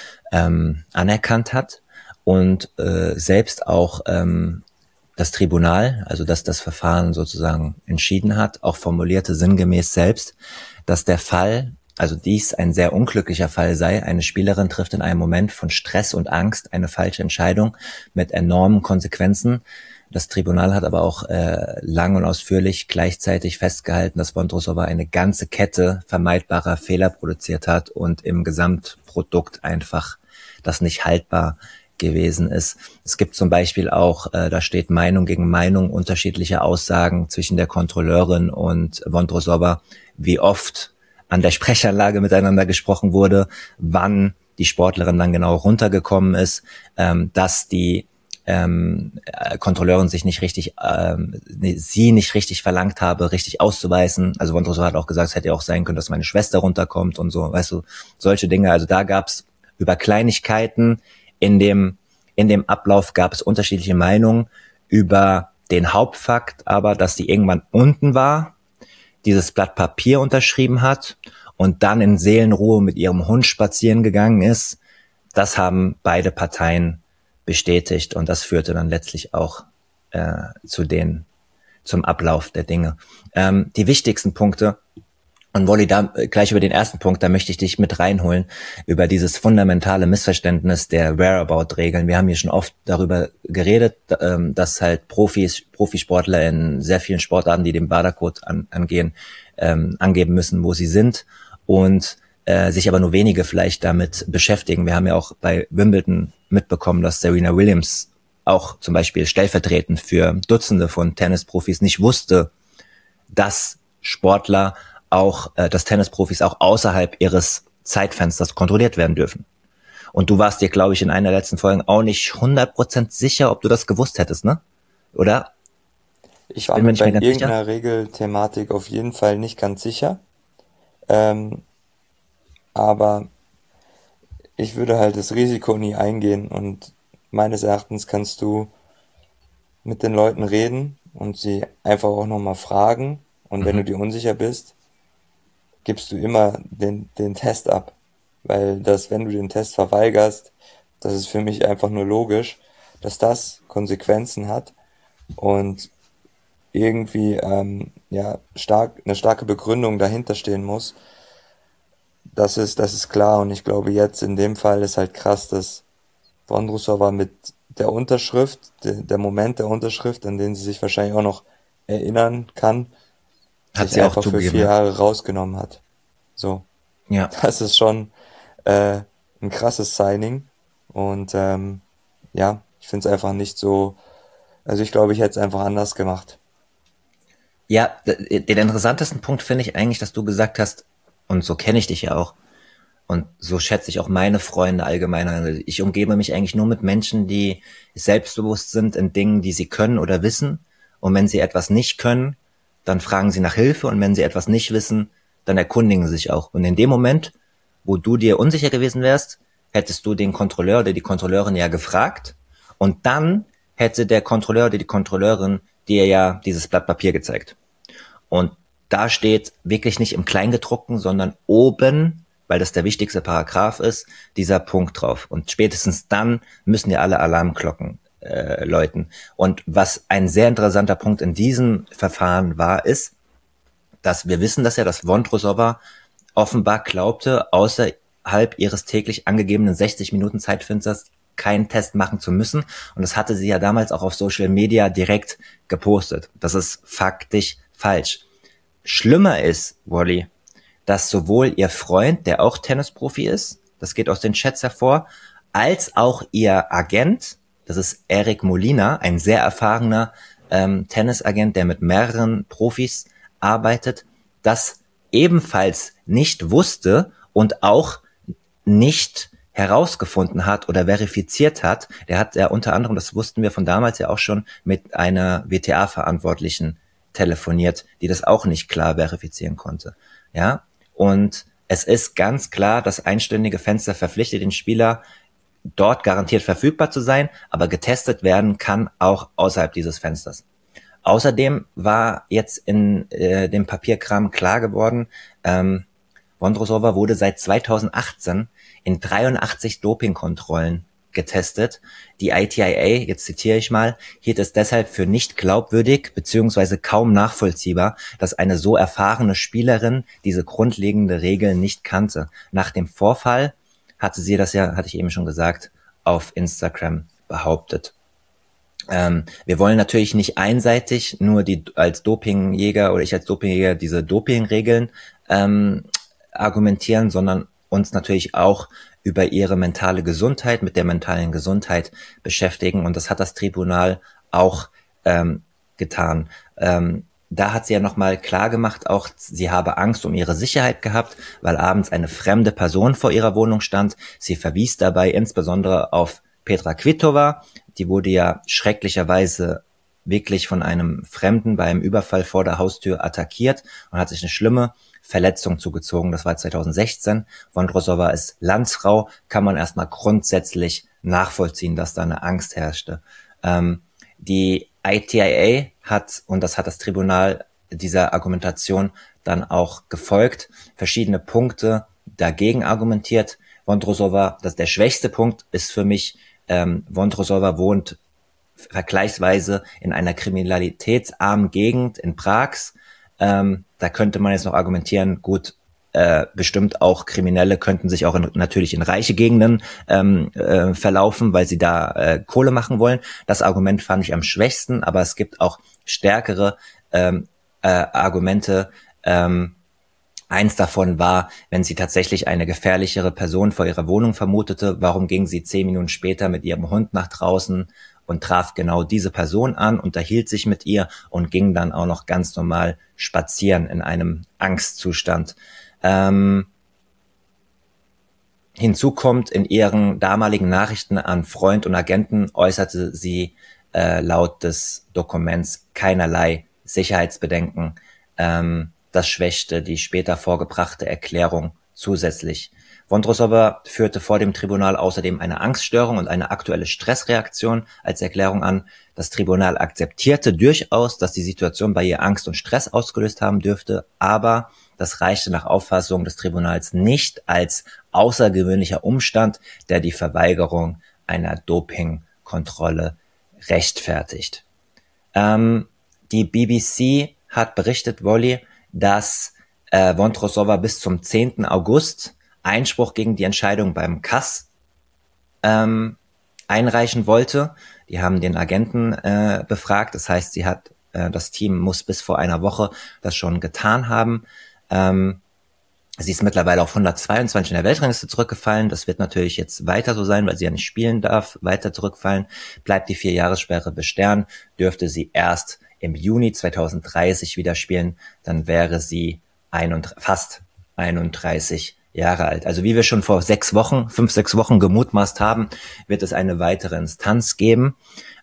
ähm, anerkannt hat und äh, selbst auch ähm, das Tribunal, also dass das Verfahren sozusagen entschieden hat, auch formulierte sinngemäß selbst, dass der Fall, also dies ein sehr unglücklicher Fall sei. Eine Spielerin trifft in einem Moment von Stress und Angst eine falsche Entscheidung mit enormen Konsequenzen. Das Tribunal hat aber auch äh, lang und ausführlich gleichzeitig festgehalten, dass Vondrousova eine ganze Kette vermeidbarer Fehler produziert hat und im Gesamtprodukt einfach das nicht haltbar gewesen ist. Es gibt zum Beispiel auch, äh, da steht Meinung gegen Meinung, unterschiedliche Aussagen zwischen der Kontrolleurin und Vondrousova, wie oft an der Sprechanlage miteinander gesprochen wurde, wann die Sportlerin dann genau runtergekommen ist, ähm, dass die ähm, äh, Kontrolleurin sich nicht richtig, ähm, nee, sie nicht richtig verlangt habe, richtig auszuweisen. Also Vondrousova hat auch gesagt, es hätte auch sein können, dass meine Schwester runterkommt und so, weißt du, solche Dinge. Also da gab's über Kleinigkeiten in dem in dem Ablauf gab es unterschiedliche Meinungen über den Hauptfakt, aber dass die irgendwann unten war, dieses Blatt Papier unterschrieben hat und dann in Seelenruhe mit ihrem Hund spazieren gegangen ist. Das haben beide Parteien bestätigt und das führte dann letztlich auch äh, zu den zum Ablauf der Dinge. Ähm, die wichtigsten Punkte. Und Wolli, da gleich über den ersten Punkt, da möchte ich dich mit reinholen, über dieses fundamentale Missverständnis der Whereabout-Regeln. Wir haben hier schon oft darüber geredet, dass halt Profis, Profisportler in sehr vielen Sportarten, die den WADA-Code an, angehen, ähm, angeben müssen, wo sie sind und äh, sich aber nur wenige vielleicht damit beschäftigen. Wir haben ja auch bei Wimbledon mitbekommen, dass Serena Williams auch zum Beispiel stellvertretend für Dutzende von Tennisprofis nicht wusste, dass Sportler auch, äh, dass Tennisprofis auch außerhalb ihres Zeitfensters kontrolliert werden dürfen. Und du warst dir, glaube ich, in einer der letzten Folgen auch nicht hundert Prozent sicher, ob du das gewusst hättest, ne? Oder? Ich Ich war bin mir mir nicht bei mehr ganz sicher. irgendeiner Regelthematik auf jeden Fall nicht ganz sicher. Ähm, aber ich würde halt das Risiko nie eingehen und meines Erachtens kannst du mit den Leuten reden und sie einfach auch nochmal fragen. Und wenn du Mhm. dir unsicher bist, gibst du immer den, den Test ab. Weil das, wenn du den Test verweigerst, das ist für mich einfach nur logisch, dass das Konsequenzen hat und irgendwie ähm, ja stark eine starke Begründung dahinter stehen muss. Das ist das ist klar und ich glaube jetzt in dem Fall ist halt krass, dass Vondrousova mit der Unterschrift, der, der Moment der Unterschrift, an den sie sich wahrscheinlich auch noch erinnern kann, Hat sich sie auch einfach für zugegeben, vier ja. Jahre rausgenommen hat. So, Ja, das ist schon äh, ein krasses Signing. Und ähm, ja, ich finde es einfach nicht so, also ich glaube, ich hätte es einfach anders gemacht. Ja, d- den interessantesten Punkt finde ich eigentlich, dass du gesagt hast, und so kenne ich dich ja auch, und so schätze ich auch meine Freunde allgemein. Also ich umgebe mich eigentlich nur mit Menschen, die selbstbewusst sind in Dingen, die sie können oder wissen. Und wenn sie etwas nicht können, dann fragen sie nach Hilfe. Und wenn sie etwas nicht wissen, dann erkundigen sie sich auch. Und in dem Moment, wo du dir unsicher gewesen wärst, hättest du den Kontrolleur oder die Kontrolleurin ja gefragt. Und dann hätte der Kontrolleur oder die Kontrolleurin dir ja dieses Blatt Papier gezeigt. Und da steht wirklich nicht im Kleingedruckten, sondern oben, weil das der wichtigste Paragraph ist, dieser Punkt drauf. Und spätestens dann müssen ja alle Alarmglocken äh, läuten. Und was ein sehr interessanter Punkt in diesem Verfahren war, ist, dass wir wissen, dass ja das Vondrousova offenbar glaubte, außerhalb ihres täglich angegebenen sechzig Minuten Zeitfensters keinen Test machen zu müssen. Und das hatte sie ja damals auch auf Social Media direkt gepostet. Das ist faktisch falsch. Schlimmer ist, Wally, dass sowohl ihr Freund, der auch Tennisprofi ist, das geht aus den Chats hervor, als auch ihr Agent, das ist Eric Molina, ein sehr erfahrener ähm, Tennisagent, der mit mehreren Profis arbeitet, das ebenfalls nicht wusste und auch nicht herausgefunden hat oder verifiziert hat. Der hat ja unter anderem, das wussten wir von damals ja auch schon, mit einer W T A-Verantwortlichen telefoniert, die das auch nicht klar verifizieren konnte. Ja, und es ist ganz klar, das einstündige Fenster verpflichtet den Spieler, dort garantiert verfügbar zu sein, aber getestet werden kann auch außerhalb dieses Fensters. Außerdem war jetzt in äh, dem Papierkram klar geworden, ähm, Vondrousova wurde seit zweitausendachtzehn in dreiundachtzig Dopingkontrollen getestet. Die I T I A, jetzt zitiere ich mal, hielt es deshalb für nicht glaubwürdig bzw. kaum nachvollziehbar, dass eine so erfahrene Spielerin diese grundlegende Regel nicht kannte. Nach dem Vorfall hatte sie das ja, hatte ich eben schon gesagt, auf Instagram behauptet. Ähm, wir wollen natürlich nicht einseitig nur die als Dopingjäger oder ich als Dopingjäger diese Dopingregeln ähm, argumentieren, sondern uns natürlich auch über ihre mentale Gesundheit, mit der mentalen Gesundheit beschäftigen. Und das hat das Tribunal auch ähm, getan. Ähm, da hat sie ja nochmal klar gemacht, auch sie habe Angst um ihre Sicherheit gehabt, weil abends eine fremde Person vor ihrer Wohnung stand. Sie verwies dabei insbesondere auf Petra Kvitova. Die wurde ja schrecklicherweise wirklich von einem Fremden bei einem Überfall vor der Haustür attackiert und hat sich eine schlimme Verletzung zugezogen. Das war zweitausendsechzehn. Vondrousova ist Landsfrau. Kann man erstmal grundsätzlich nachvollziehen, dass da eine Angst herrschte. Ähm, die I T I A hat, und das hat das Tribunal dieser Argumentation dann auch gefolgt, verschiedene Punkte dagegen argumentiert. Vondrousova, das der schwächste Punkt ist für mich, ähm, Vondrousova wohnt vergleichsweise in einer kriminalitätsarmen Gegend in Prags. Ähm, da könnte man jetzt noch argumentieren, gut, äh, bestimmt auch Kriminelle könnten sich auch in, natürlich in reiche Gegenden ähm, äh, verlaufen, weil sie da äh, Kohle machen wollen. Das Argument fand ich am schwächsten, aber es gibt auch stärkere ähm, äh, Argumente. Ähm, eins davon war, wenn sie tatsächlich eine gefährlichere Person vor ihrer Wohnung vermutete, warum ging sie zehn Minuten später mit ihrem Hund nach draußen und traf genau diese Person an, unterhielt sich mit ihr und ging dann auch noch ganz normal spazieren in einem Angstzustand. Ähm, hinzu kommt, in ihren damaligen Nachrichten an Freund und Agenten äußerte sie äh, laut des Dokuments keinerlei Sicherheitsbedenken. Ähm, das schwächte die später vorgebrachte Erklärung zusätzlich. Vondrousova führte vor dem Tribunal außerdem eine Angststörung und eine aktuelle Stressreaktion als Erklärung an. Das Tribunal akzeptierte durchaus, dass die Situation bei ihr Angst und Stress ausgelöst haben dürfte, aber das reichte nach Auffassung des Tribunals nicht als außergewöhnlicher Umstand, der die Verweigerung einer Dopingkontrolle rechtfertigt. Ähm, die B B C hat berichtet, Wolli, dass äh, Vondrousova bis zum zehnten August Einspruch gegen die Entscheidung beim K A S ähm, einreichen wollte. Die haben den Agenten äh, befragt. Das heißt, sie hat äh, das Team muss bis vor einer Woche das schon getan haben. Ähm, Sie ist mittlerweile auf hundertzweiundzwanzig in der Weltrangliste zurückgefallen. Das wird natürlich jetzt weiter so sein, weil sie ja nicht spielen darf, weiter zurückfallen. Bleibt die Vierjahressperre bestehen, dürfte sie erst im Juni zweitausenddreißig wieder spielen. Dann wäre sie einunddreißig, fast einunddreißig Jahre alt. Also wie wir schon vor sechs Wochen, fünf, sechs Wochen gemutmaßt haben, wird es eine weitere Instanz geben.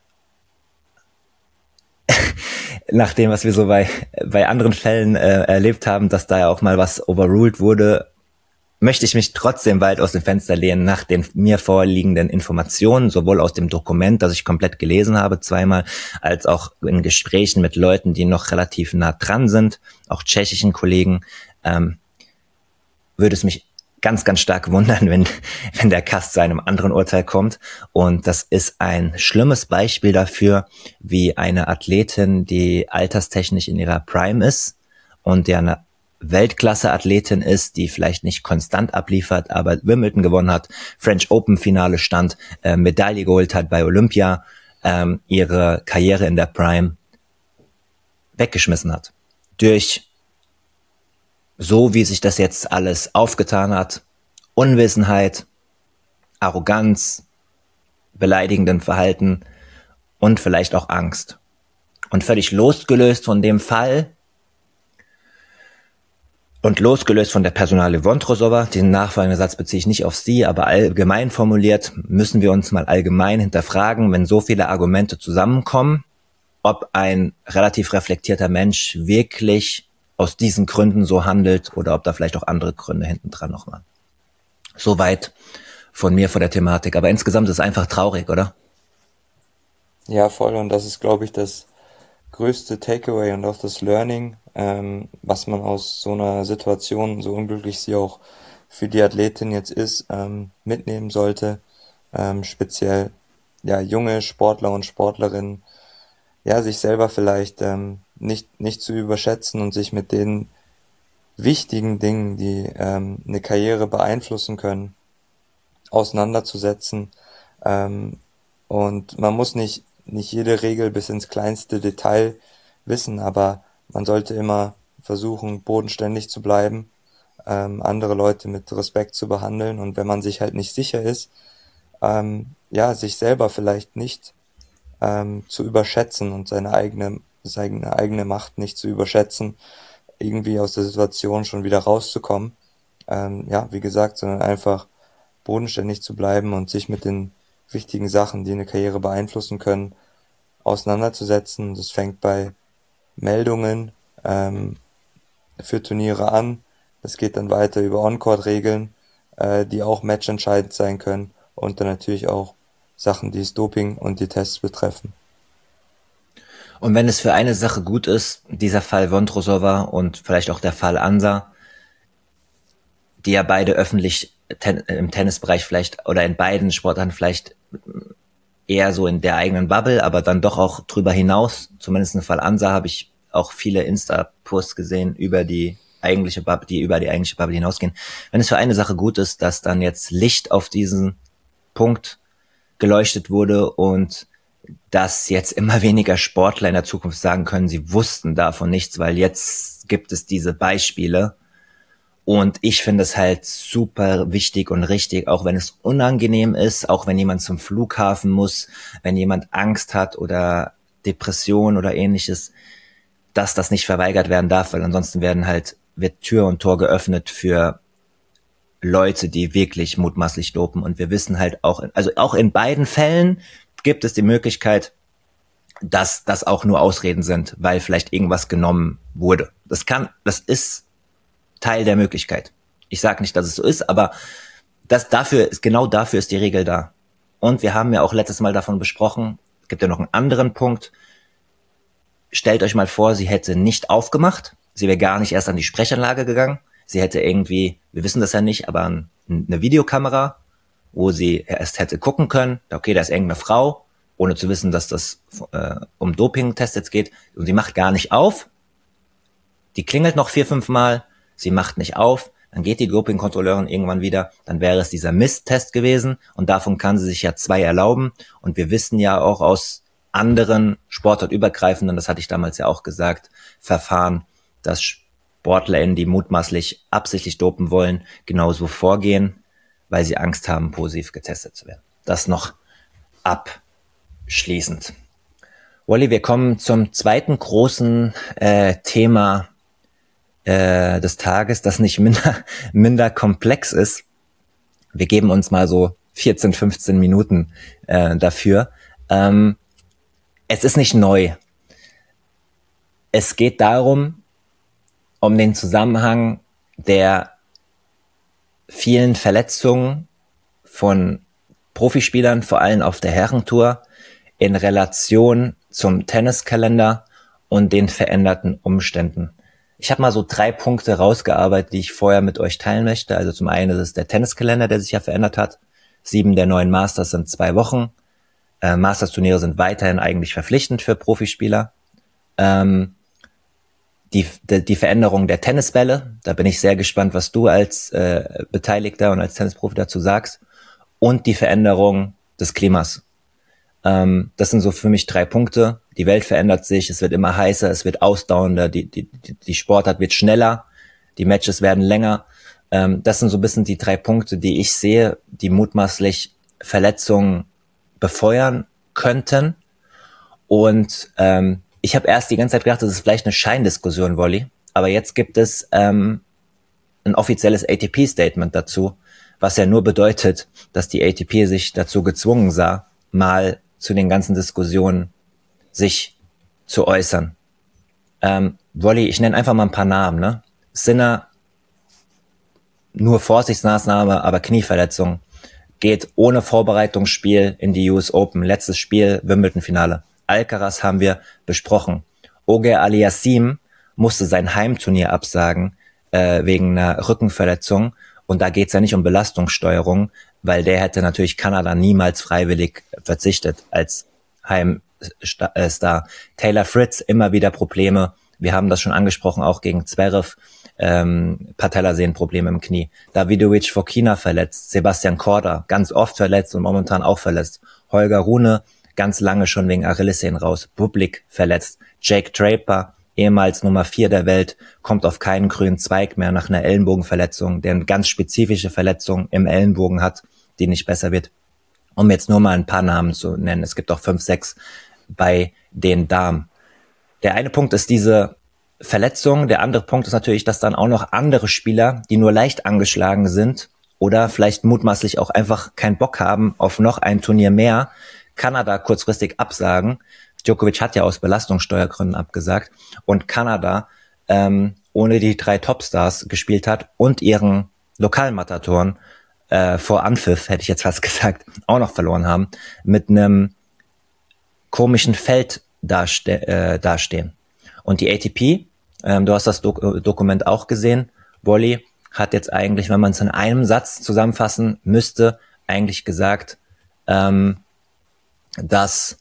Nach dem, was wir so bei, bei anderen Fällen äh, erlebt haben, dass da ja auch mal was overruled wurde, möchte ich mich trotzdem weit aus dem Fenster lehnen nach den mir vorliegenden Informationen, sowohl aus dem Dokument, das ich komplett gelesen habe, zweimal, als auch in Gesprächen mit Leuten, die noch relativ nah dran sind, auch tschechischen Kollegen, ähm, würde es mich ganz, ganz stark wundern, wenn, wenn der Cast zu einem anderen Urteil kommt. Und das ist ein schlimmes Beispiel dafür, wie eine Athletin, die alterstechnisch in ihrer Prime ist und der eine Weltklasse-Athletin ist, die vielleicht nicht konstant abliefert, aber Wimbledon gewonnen hat, French Open-Finale stand, äh, Medaille geholt hat bei Olympia, ähm, ihre Karriere in der Prime weggeschmissen hat. Durch so wie sich das jetzt alles aufgetan hat, Unwissenheit, Arroganz, beleidigenden Verhalten und vielleicht auch Angst. Und völlig losgelöst von dem Fall und losgelöst von der Personalie Vondrousova, den nachfolgenden Satz beziehe ich nicht auf sie, aber allgemein formuliert, müssen wir uns mal allgemein hinterfragen, wenn so viele Argumente zusammenkommen, ob ein relativ reflektierter Mensch wirklich aus diesen Gründen so handelt oder ob da vielleicht auch andere Gründe hinten dran noch waren. Soweit von mir vor der Thematik. Aber insgesamt ist es einfach traurig, oder? Ja, voll. Und das ist, glaube ich, das größte Takeaway und auch das Learning, ähm, was man aus so einer Situation, so unglücklich sie auch für die Athletin jetzt ist, ähm, mitnehmen sollte. Ähm, speziell ja junge Sportler und Sportlerinnen, ja, sich selber vielleicht ähm, nicht nicht zu überschätzen und sich mit den wichtigen Dingen, die ähm, eine Karriere beeinflussen können, auseinanderzusetzen. Ähm, und man muss nicht nicht jede Regel bis ins kleinste Detail wissen, aber man sollte immer versuchen, bodenständig zu bleiben, ähm, andere Leute mit Respekt zu behandeln und wenn man sich halt nicht sicher ist, ähm, ja, sich selber vielleicht nicht ähm, zu überschätzen und seine eigene, seine eigene Macht nicht zu überschätzen, irgendwie aus der Situation schon wieder rauszukommen. Ähm, ja, wie gesagt, sondern einfach bodenständig zu bleiben und sich mit den wichtigen Sachen, die eine Karriere beeinflussen können, auseinanderzusetzen. Das fängt bei Meldungen ähm, für Turniere an. Das geht dann weiter über On-Court-Regeln, äh, die auch matchentscheidend sein können und dann natürlich auch Sachen, die das Doping und die Tests betreffen. Und wenn es für eine Sache gut ist, dieser Fall Vondrousova und vielleicht auch der Fall Ansa, die ja beide öffentlich ten, im Tennisbereich vielleicht oder in beiden Sportarten vielleicht eher so in der eigenen Bubble, aber dann doch auch drüber hinaus, zumindest im Fall Ansa habe ich auch viele Insta-Posts gesehen über die eigentliche Bubble, die über die eigentliche Bubble hinausgehen. Wenn es für eine Sache gut ist, dass dann jetzt Licht auf diesen Punkt geleuchtet wurde und dass jetzt immer weniger Sportler in der Zukunft sagen können, sie wussten davon nichts, weil jetzt gibt es diese Beispiele. Und ich finde es halt super wichtig und richtig, auch wenn es unangenehm ist, auch wenn jemand zum Flughafen muss, wenn jemand Angst hat oder Depression oder ähnliches, dass das nicht verweigert werden darf, weil ansonsten werden halt, wird Tür und Tor geöffnet für Leute, die wirklich mutmaßlich dopen. Und wir wissen halt auch, also auch in beiden Fällen gibt es die Möglichkeit, dass das auch nur Ausreden sind, weil vielleicht irgendwas genommen wurde. Das kann, das ist Teil der Möglichkeit. Ich sage nicht, dass es so ist, aber das dafür ist, genau dafür ist die Regel da. Und wir haben ja auch letztes Mal davon besprochen, es gibt ja noch einen anderen Punkt. Stellt euch mal vor, sie hätte nicht aufgemacht, sie wäre gar nicht erst an die Sprechanlage gegangen, sie hätte irgendwie, wir wissen das ja nicht, aber eine Videokamera, wo sie erst hätte gucken können, okay, da ist irgendeine Frau, ohne zu wissen, dass das äh, um Doping-Test jetzt geht, und sie macht gar nicht auf, die klingelt noch vier, fünf Mal, sie macht nicht auf, dann geht die Doping-Kontrolleurin irgendwann wieder, dann wäre es dieser Misttest gewesen und davon kann sie sich ja zwei erlauben und wir wissen ja auch aus anderen sportartübergreifenden, das hatte ich damals ja auch gesagt, Verfahren, dass SportlerInnen, die mutmaßlich absichtlich dopen wollen, genauso vorgehen, weil sie Angst haben, positiv getestet zu werden. Das noch abschließend. Wally, wir kommen zum zweiten großen äh, Thema äh, des Tages, das nicht minder, minder komplex ist. Wir geben uns mal so vierzehn, fünfzehn Minuten äh, dafür. Ähm, es ist nicht neu. Es geht darum, um den Zusammenhang der vielen Verletzungen von Profispielern, vor allem auf der Herrentour, in Relation zum Tenniskalender und den veränderten Umständen. Ich habe mal so drei Punkte rausgearbeitet, die ich vorher mit euch teilen möchte. Also zum einen ist es der Tenniskalender, der sich ja verändert hat. Sieben der neuen Masters sind zwei Wochen. Äh, Masters-Turniere sind weiterhin eigentlich verpflichtend für Profispieler. Ähm, die, die, die Veränderung der Tennisbälle, da bin ich sehr gespannt, was du als äh, Beteiligter und als Tennisprofi dazu sagst. Und die Veränderung des Klimas. Ähm, das sind so für mich drei Punkte. Die Welt verändert sich, es wird immer heißer, es wird ausdauernder, die, die, die Sportart wird schneller, die Matches werden länger. Ähm, das sind so ein bisschen die drei Punkte, die ich sehe, die mutmaßlich Verletzungen befeuern könnten. Und ähm, ich habe erst die ganze Zeit gedacht, das ist vielleicht eine Scheindiskussion, Wolli. Aber jetzt gibt es ähm, ein offizielles A T P-Statement dazu, was ja nur bedeutet, dass die A T P sich dazu gezwungen sah, mal zu den ganzen Diskussionen sich zu äußern. Ähm, Wolli, ich nenne einfach mal ein paar Namen, ne? Sinner, nur Vorsichtsmaßnahme, aber Knieverletzung, geht ohne Vorbereitungsspiel in die U S Open. Letztes Spiel, Wimbledon-Finale. Alcaraz haben wir besprochen. Auger Aliassime musste sein Heimturnier absagen, äh, wegen einer Rückenverletzung. Und da geht's ja nicht um Belastungssteuerung, weil der hätte natürlich Kanada niemals freiwillig verzichtet als Heimstar. Taylor Fritz, immer wieder Probleme. Wir haben das schon angesprochen, auch gegen Zverev. Ähm, Patellasehnenprobleme im Knie. Davidovic Fokina verletzt. Sebastian Korda, ganz oft verletzt und momentan auch verletzt. Holger Rune, ganz lange schon wegen Achillessehnen raus. Bublik verletzt. Jake Draper, ehemals Nummer vier der Welt, kommt auf keinen grünen Zweig mehr nach einer Ellenbogenverletzung, der eine ganz spezifische Verletzung im Ellenbogen hat, die nicht besser wird. Um jetzt nur mal ein paar Namen zu nennen. Es gibt auch fünf, sechs bei den Damen. Der eine Punkt ist diese Verletzung. Der andere Punkt ist natürlich, dass dann auch noch andere Spieler, die nur leicht angeschlagen sind oder vielleicht mutmaßlich auch einfach keinen Bock haben auf noch ein Turnier mehr, Kanada kurzfristig absagen. Djokovic hat ja aus Belastungssteuergründen abgesagt und Kanada ähm, ohne die drei Topstars gespielt hat und ihren Lokalmatatoren äh, vor Anpfiff, hätte ich jetzt fast gesagt, auch noch verloren haben, mit einem komischen Feld daste- äh, dastehen. Und die A T P, ähm, du hast das Dok- Dokument auch gesehen, Wolli, hat jetzt eigentlich, wenn man es in einem Satz zusammenfassen müsste, eigentlich gesagt, ähm, dass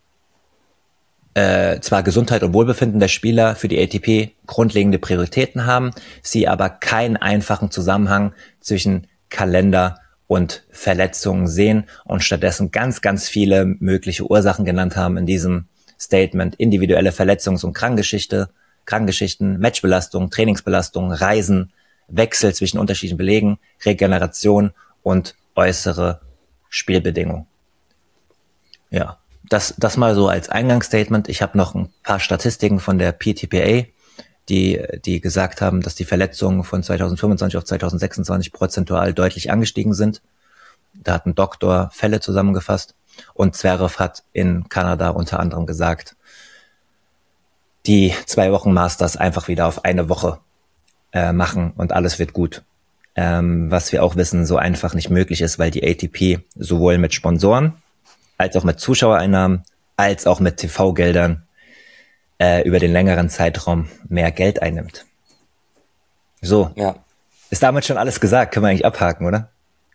äh, zwar Gesundheit und Wohlbefinden der Spieler für die A T P grundlegende Prioritäten haben, sie aber keinen einfachen Zusammenhang zwischen Kalender und Verletzungen sehen und stattdessen ganz, ganz viele mögliche Ursachen genannt haben in diesem Statement. Individuelle Verletzungs- und Krankgeschichte, Krankgeschichten, Matchbelastung, Trainingsbelastung, Reisen, Wechsel zwischen unterschiedlichen Belegen, Regeneration und äußere Spielbedingungen. Ja, das, das mal so als Eingangsstatement. Ich habe noch ein paar Statistiken von der P T P A, die, die gesagt haben, dass die Verletzungen von zweitausendfünfundzwanzig auf zweitausendsechsundzwanzig prozentual deutlich angestiegen sind. Da hat ein Doktor Fälle zusammengefasst und Zverev hat in Kanada unter anderem gesagt, die zwei Wochen Masters einfach wieder auf eine Woche äh, machen und alles wird gut. Ähm, was wir auch wissen, so einfach nicht möglich ist, weil die A T P sowohl mit Sponsoren als auch mit Zuschauereinnahmen, als auch mit T V-Geldern äh, über den längeren Zeitraum mehr Geld einnimmt. So, Ja, ist damit schon alles gesagt? Können wir eigentlich abhaken, oder?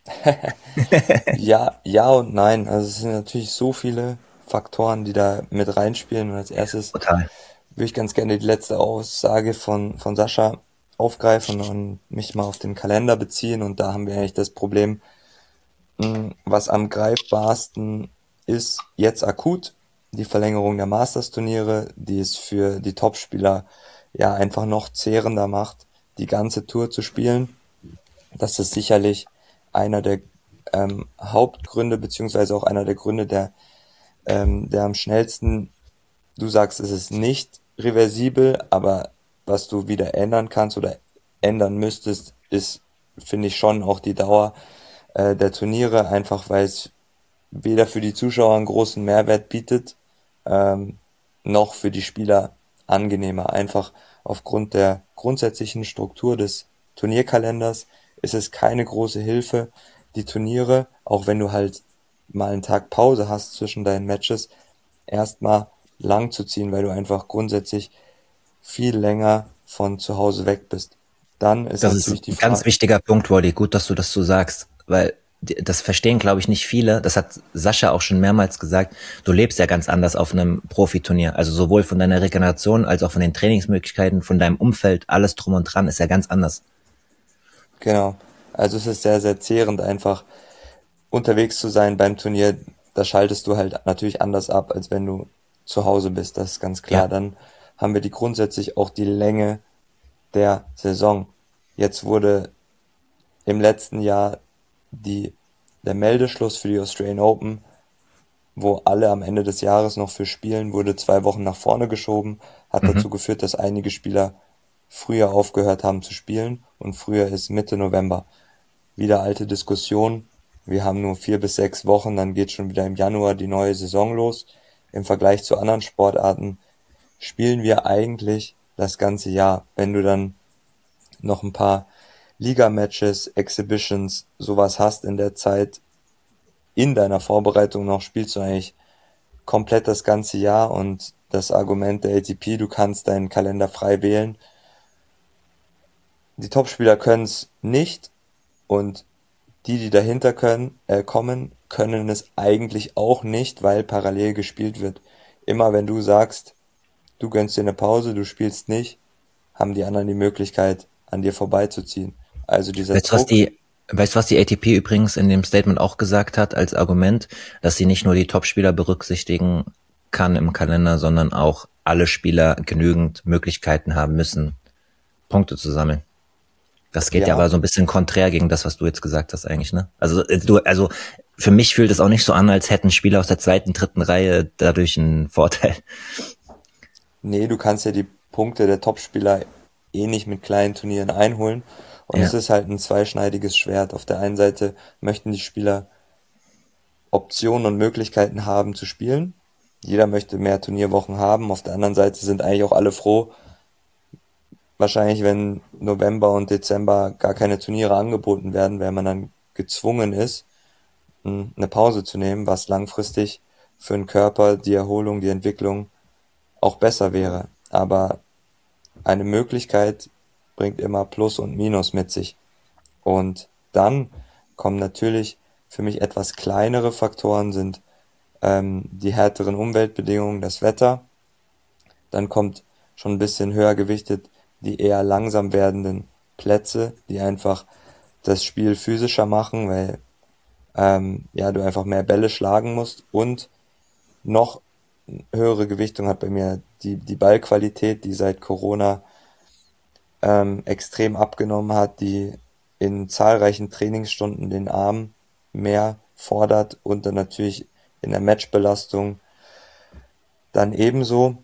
ja, ja und nein. Also es sind natürlich so viele Faktoren, die da mit reinspielen. Und als erstes Total. würde ich ganz gerne die letzte Aussage von, von Sascha aufgreifen und mich mal auf den Kalender beziehen. Und da haben wir eigentlich das Problem, mh, was am greifbarsten ist jetzt akut, die Verlängerung der Masters-Turniere, die ist für die Topspieler ja einfach noch zehrender macht, die ganze Tour zu spielen. Das ist sicherlich einer der ähm, Hauptgründe, beziehungsweise auch einer der Gründe, der, ähm, der am schnellsten, du sagst, es ist nicht reversibel, aber was du wieder ändern kannst oder ändern müsstest, ist, finde ich, schon auch die Dauer äh, der Turniere, einfach weil es weder für die Zuschauer einen großen Mehrwert bietet, ähm, noch für die Spieler angenehmer. Einfach aufgrund der grundsätzlichen Struktur des Turnierkalenders ist es keine große Hilfe, die Turniere, auch wenn du halt mal einen Tag Pause hast zwischen deinen Matches, erstmal lang zu ziehen, weil du einfach grundsätzlich viel länger von zu Hause weg bist. Dann ist Das ist natürlich die ein ganz Frage, wichtiger Punkt, Wally. Gut, dass du das so sagst, weil die- das verstehen, glaube ich, nicht viele. Das hat Sascha auch schon mehrmals gesagt. Du lebst ja ganz anders auf einem Profiturnier. Also sowohl von deiner Regeneration als auch von den Trainingsmöglichkeiten, von deinem Umfeld, alles drum und dran ist ja ganz anders. genau, also es ist sehr, sehr zehrend einfach unterwegs zu sein beim Turnier. Da schaltest du halt natürlich anders ab, als wenn du zu Hause bist, das ist ganz klar. Ja. Dann haben wir die grundsätzlich auch die Länge der Saison. Jetzt wurde im letzten Jahr die, der Meldeschluss für die Australian Open, wo alle am Ende des Jahres noch für spielen, wurde zwei Wochen nach vorne geschoben, hat Mhm. dazu geführt, dass einige Spieler früher aufgehört haben zu spielen und früher ist Mitte November. Wieder alte Diskussion. Wir haben nur vier bis sechs Wochen, dann geht schon wieder im Januar die neue Saison los. Im Vergleich zu anderen Sportarten spielen wir eigentlich das ganze Jahr. Wenn du dann noch ein paar Liga-Matches, Exhibitions, sowas hast in der Zeit, in deiner Vorbereitung noch, spielst du eigentlich komplett das ganze Jahr und das Argument der A T P, du kannst deinen Kalender frei wählen. Die Topspieler können es nicht und die, die dahinter können, äh, kommen, können es eigentlich auch nicht, weil parallel gespielt wird. Immer wenn du sagst, du gönnst dir eine Pause, du spielst nicht, haben die anderen die Möglichkeit, an dir vorbeizuziehen. Also dieser Weißt du, was Druck, die, weißt du, was die A T P übrigens in dem Statement auch gesagt hat als Argument, dass sie nicht nur die Topspieler berücksichtigen kann im Kalender, sondern auch alle Spieler genügend Möglichkeiten haben müssen, Punkte zu sammeln. Das geht ja ja, aber so ein bisschen konträr gegen das, was du jetzt gesagt hast eigentlich, ne? Also äh, du, also für mich fühlt es auch nicht so an, als hätten Spieler aus der zweiten, dritten Reihe dadurch einen Vorteil. nee, du kannst ja die Punkte der Topspieler eh nicht mit kleinen Turnieren einholen. Und es Ja. ist halt ein zweischneidiges Schwert. Auf der einen Seite möchten die Spieler Optionen und Möglichkeiten haben zu spielen. Jeder möchte mehr Turnierwochen haben. Auf der anderen Seite sind eigentlich auch alle froh, wahrscheinlich, wenn November und Dezember gar keine Turniere angeboten werden, weil man dann gezwungen ist, m, eine Pause zu nehmen, was langfristig für den Körper, die Erholung, die Entwicklung auch besser wäre. Aber eine Möglichkeit bringt immer Plus und Minus mit sich. Und dann kommen natürlich für mich etwas kleinere Faktoren, sind ähm, die härteren Umweltbedingungen, das Wetter. Dann kommt schon ein bisschen höher gewichtet die eher langsam werdenden Plätze, die einfach das Spiel physischer machen, weil ähm, ja du einfach mehr Bälle schlagen musst und noch höhere Gewichtung hat bei mir die die Ballqualität, die seit Corona ähm, extrem abgenommen hat, die in zahlreichen Trainingsstunden den Arm mehr fordert und dann natürlich in der Matchbelastung dann ebenso.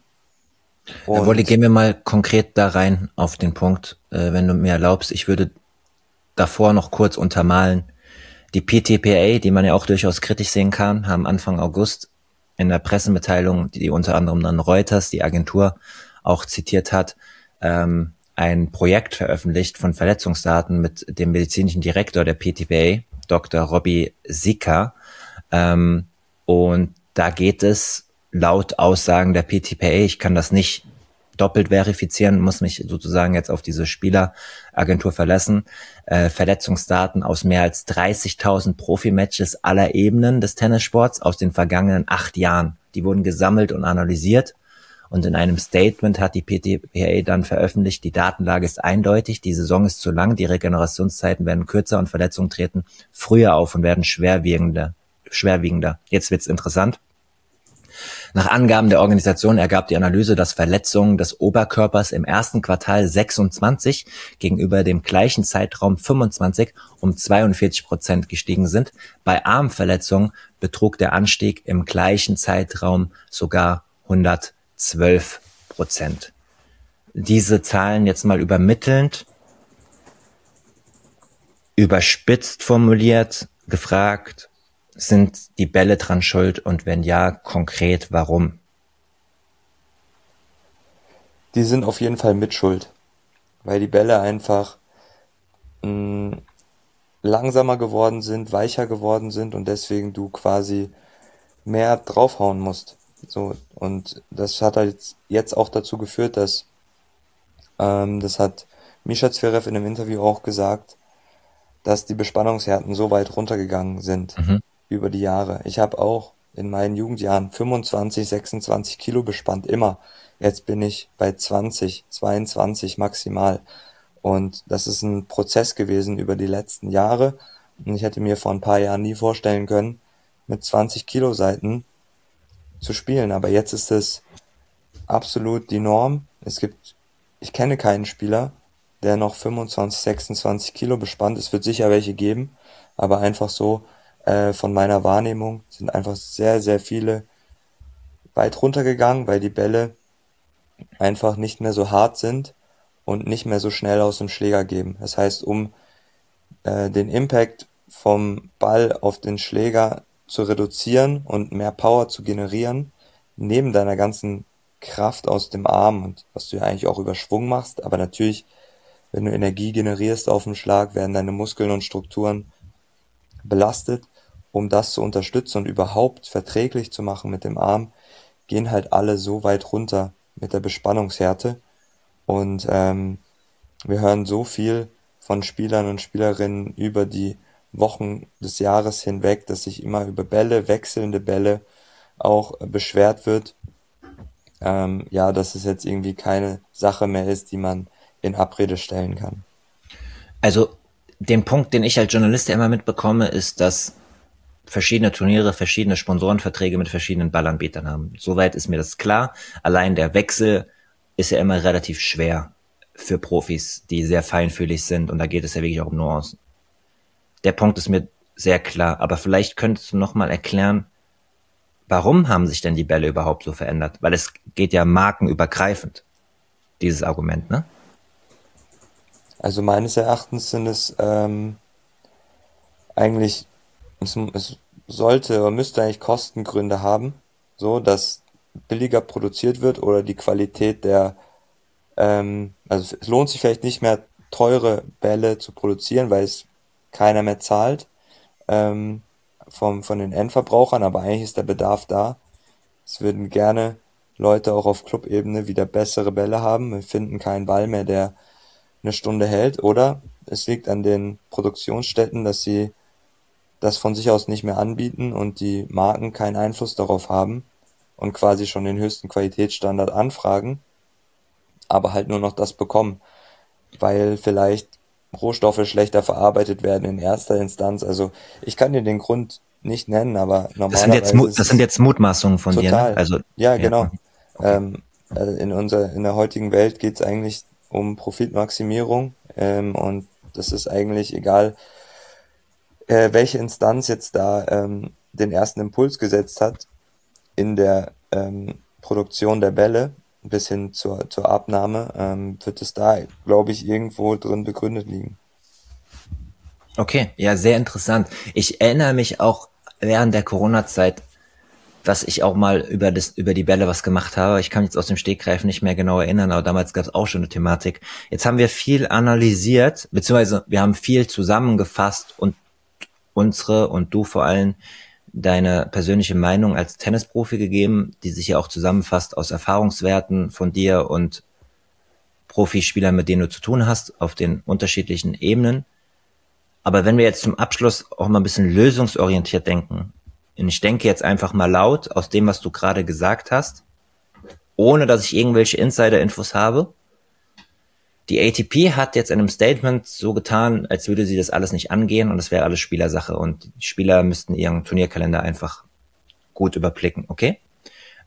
Äh, Wolli, Und gehen wir mal konkret da rein auf den Punkt, äh, wenn du mir erlaubst. Ich würde davor noch kurz untermalen. Die P T P A, die man ja auch durchaus kritisch sehen kann, haben Anfang August in der Pressemitteilung, die unter anderem dann Reuters, die Agentur, auch zitiert hat, ähm, ein Projekt veröffentlicht von Verletzungsdaten mit dem medizinischen Direktor der P T P A, Doktor Robbie Zika. Ähm, und da geht es laut Aussagen der P T P A, ich kann das nicht doppelt verifizieren, muss mich sozusagen jetzt auf diese Spieleragentur verlassen, äh, Verletzungsdaten aus mehr als dreißigtausend Profimatches aller Ebenen des Tennissports aus den vergangenen acht Jahren. Die wurden gesammelt und analysiert und in einem Statement hat die P T P A dann veröffentlicht, die Datenlage ist eindeutig, die Saison ist zu lang, die Regenerationszeiten werden kürzer und Verletzungen treten früher auf und werden schwerwiegender. schwerwiegender. Jetzt wird's interessant. Nach Angaben der Organisation ergab die Analyse, dass Verletzungen des Oberkörpers im ersten Quartal sechsundzwanzig gegenüber dem gleichen Zeitraum fünfundzwanzig um zweiundvierzig Prozent gestiegen sind. Bei Armverletzungen betrug der Anstieg im gleichen Zeitraum sogar hundertzwölf Prozent. Diese Zahlen jetzt mal übermittelnd, überspitzt formuliert, gefragt, sind die Bälle dran schuld und wenn ja, konkret warum? Die sind auf jeden Fall mit schuld, weil die Bälle einfach mh, langsamer geworden sind, weicher geworden sind und deswegen du quasi mehr draufhauen musst. So, und das hat halt jetzt auch dazu geführt, dass, ähm, das hat Mischa Zverev in einem Interview auch gesagt, dass die Bespannungshärten so weit runtergegangen sind Mhm. über die Jahre. Ich habe auch in meinen Jugendjahren fünfundzwanzig, sechsundzwanzig Kilo bespannt, immer. Jetzt bin ich bei zwanzig, zweiundzwanzig maximal. Und das ist ein Prozess gewesen über die letzten Jahre. Und ich hätte mir vor ein paar Jahren nie vorstellen können, mit zwanzig Kilo Seiten zu spielen. Aber jetzt ist es absolut die Norm. Es gibt, ich kenne keinen Spieler, der noch fünfundzwanzig, sechsundzwanzig Kilo bespannt. Es wird sicher welche geben, aber einfach so äh, von meiner Wahrnehmung sind einfach sehr, sehr viele weit runtergegangen, weil die Bälle einfach nicht mehr so hart sind und nicht mehr so schnell aus dem Schläger geben. Das heißt, um äh, den Impact vom Ball auf den Schläger zu reduzieren und mehr Power zu generieren, neben deiner ganzen Kraft aus dem Arm und was du ja eigentlich auch über Schwung machst, aber natürlich, wenn du Energie generierst auf dem Schlag, werden deine Muskeln und Strukturen belastet. Um das zu unterstützen und überhaupt verträglich zu machen mit dem Arm, gehen halt alle so weit runter mit der Bespannungshärte. Und ähm, wir hören so viel von Spielern und Spielerinnen über die Wochen des Jahres hinweg, dass sich immer über Bälle, wechselnde Bälle auch äh, beschwert wird. Ähm, ja, dass es jetzt irgendwie keine Sache mehr ist, die man in Abrede stellen kann. Also den Punkt, den ich als Journalist ja immer mitbekomme, ist, dass verschiedene Turniere verschiedene Sponsorenverträge mit verschiedenen Ballanbietern haben. Soweit ist mir das klar. Allein der Wechsel ist ja immer relativ schwer für Profis, die sehr feinfühlig sind und da geht es ja wirklich auch um Nuancen. Der Punkt ist mir sehr klar, aber vielleicht könntest du nochmal erklären, warum haben sich denn die Bälle überhaupt so verändert? Weil es geht ja markenübergreifend, dieses Argument, ne? Also meines Erachtens sind es ähm, eigentlich, es, es sollte oder müsste eigentlich Kostengründe haben, so dass billiger produziert wird oder die Qualität der, ähm, also es lohnt sich vielleicht nicht mehr teure Bälle zu produzieren, weil es keiner mehr zahlt ähm, vom, von den Endverbrauchern, aber eigentlich ist der Bedarf da. Es würden gerne Leute auch auf Clubebene wieder bessere Bälle haben. Wir finden keinen Ball mehr, der eine Stunde hält, oder es liegt an den Produktionsstätten, dass sie das von sich aus nicht mehr anbieten und die Marken keinen Einfluss darauf haben und quasi schon den höchsten Qualitätsstandard anfragen, aber halt nur noch das bekommen, weil vielleicht Rohstoffe schlechter verarbeitet werden in erster Instanz. Also ich kann dir den Grund nicht nennen, aber Das sind jetzt, normalerweise Mu- ist das sind es jetzt Mutmaßungen von dir, ne? total. Also, Ja, ja, genau. okay. Ähm, also in unserer, in der heutigen Welt geht es eigentlich um Profitmaximierung ähm, und das ist eigentlich egal, äh, welche Instanz jetzt da ähm, den ersten Impuls gesetzt hat in der ähm, Produktion der Bälle bis hin zur, zur Abnahme, ähm, wird es da, glaube ich, irgendwo drin begründet liegen. Okay, ja, sehr interessant. Ich erinnere mich auch während der Corona-Zeit, dass ich auch mal über das, über die Bälle was gemacht habe. Ich kann mich jetzt aus dem Stegreif nicht mehr genau erinnern, aber damals gab es auch schon eine Thematik. Jetzt haben wir viel analysiert, beziehungsweise wir haben viel zusammengefasst und unsere und du vor allem deine persönliche Meinung als Tennisprofi gegeben, die sich ja auch zusammenfasst aus Erfahrungswerten von dir und Profispielern, mit denen du zu tun hast, auf den unterschiedlichen Ebenen. Aber wenn wir jetzt zum Abschluss auch mal ein bisschen lösungsorientiert denken, und ich denke jetzt einfach mal laut aus dem, was du gerade gesagt hast, ohne dass ich irgendwelche Insider-Infos habe. Die A T P hat jetzt in einem Statement so getan, als würde sie das alles nicht angehen und es wäre alles Spielersache und die Spieler müssten ihren Turnierkalender einfach gut überblicken, okay?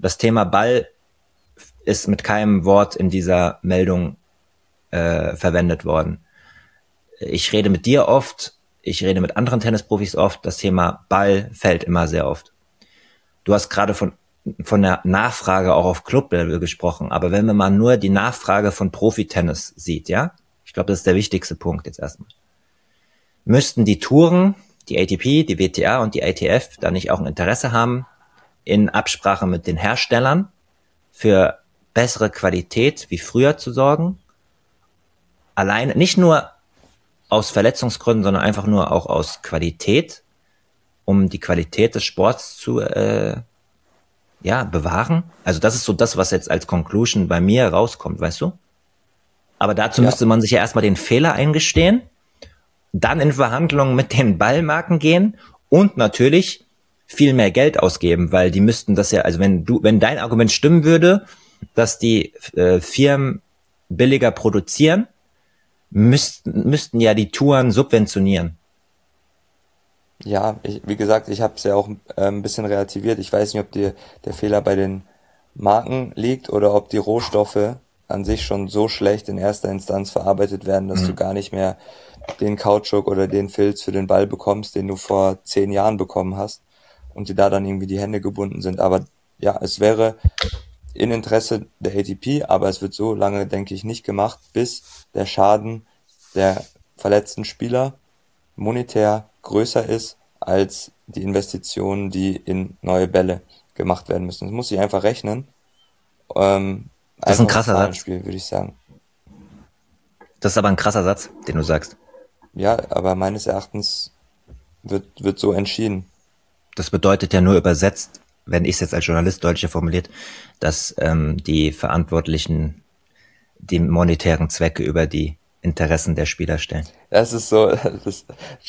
Das Thema Ball ist mit keinem Wort in dieser Meldung äh, verwendet worden. Ich rede mit dir oft, ich rede mit anderen Tennisprofis oft, das Thema Ball fällt immer sehr oft. Du hast gerade von von der Nachfrage auch auf Clublevel gesprochen, aber wenn man mal nur die Nachfrage von Profi-Tennis sieht, ja, ich glaube, das ist der wichtigste Punkt jetzt erstmal, müssten die Touren, die A T P, die W T A und die I T F da nicht auch ein Interesse haben, in Absprache mit den Herstellern für bessere Qualität wie früher zu sorgen? Allein, nicht nur aus Verletzungsgründen, sondern einfach nur auch aus Qualität, um die Qualität des Sports zu äh, ja, bewahren. Also das ist so das, was jetzt als Conclusion bei mir rauskommt, weißt du? Aber dazu Ja, müsste man sich ja erstmal den Fehler eingestehen, dann in Verhandlungen mit den Ballmarken gehen und natürlich viel mehr Geld ausgeben, weil die müssten das ja, also wenn du, wenn dein Argument stimmen würde, dass die äh, Firmen billiger produzieren, müssten, müssten ja die Touren subventionieren. ja, ich, wie gesagt, ich habe es ja auch äh, ein bisschen relativiert. Ich weiß nicht, ob dir der Fehler bei den Marken liegt oder ob die Rohstoffe an sich schon so schlecht in erster Instanz verarbeitet werden, dass du Mhm. gar nicht mehr den Kautschuk oder den Filz für den Ball bekommst, den du vor zehn Jahren bekommen hast und dir da dann irgendwie die Hände gebunden sind. Aber ja, es wäre in Interesse der A T P, aber es wird so lange, denke ich, nicht gemacht, bis der Schaden der verletzten Spieler monetär größer ist als die Investitionen, die in neue Bälle gemacht werden müssen. Das muss ich einfach rechnen. Ähm, Das ist ein einfaches krasser Satz. Zahlenspiel, würde ich sagen. Das ist aber ein krasser Satz, den du sagst. Ja, aber meines Erachtens wird, wird so entschieden. Das bedeutet ja nur übersetzt, wenn ich es jetzt als Journalist deutlicher formuliert, dass ähm, die Verantwortlichen die monetären Zwecke über die Interessen der Spieler stellen. Das ist so das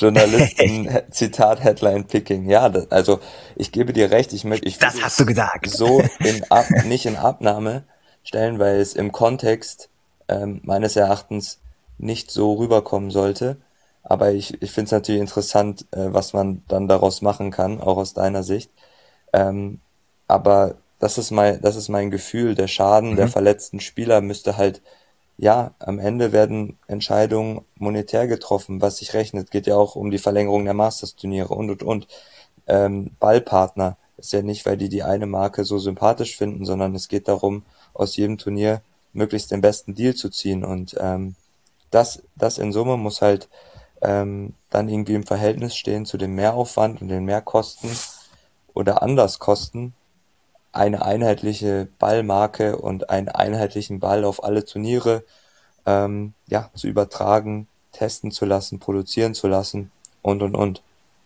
Journalisten-Zitat-Headline-Picking. Ja, das, also ich gebe dir recht, ich möchte, ich Das würde hast du es gesagt. so in Ab, nicht in Abnahme stellen, weil es im Kontext ähm, meines Erachtens nicht so rüberkommen sollte. Aber ich, ich finde es natürlich interessant, äh, was man dann daraus machen kann, auch aus deiner Sicht. Ähm, aber das ist mein, das ist mein Gefühl. Der Schaden der Mhm. verletzten Spieler müsste halt, ja, am Ende werden Entscheidungen monetär getroffen, was sich rechnet. Geht ja auch um die Verlängerung der Masters-Turniere und, und, und. Ähm, Ballpartner ist ja nicht, weil die die eine Marke so sympathisch finden, sondern es geht darum, aus jedem Turnier möglichst den besten Deal zu ziehen. Und ähm, das, das in Summe muss halt ähm, dann irgendwie im Verhältnis stehen zu dem Mehraufwand und den Mehrkosten oder Anderskosten, eine einheitliche Ballmarke und einen einheitlichen Ball auf alle Turniere ähm, ja, zu übertragen, testen zu lassen, produzieren zu lassen und und und.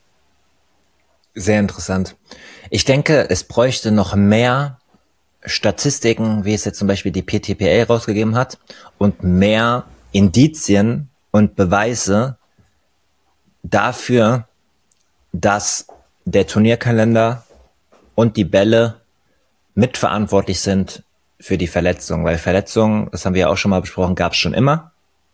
Sehr interessant. Ich denke, es bräuchte noch mehr Statistiken, wie es jetzt zum Beispiel die P T P A rausgegeben hat, und mehr Indizien und Beweise dafür, dass der Turnierkalender und die Bälle mitverantwortlich sind für die Verletzung, weil Verletzungen, das haben wir ja auch schon mal besprochen, gab es schon immer.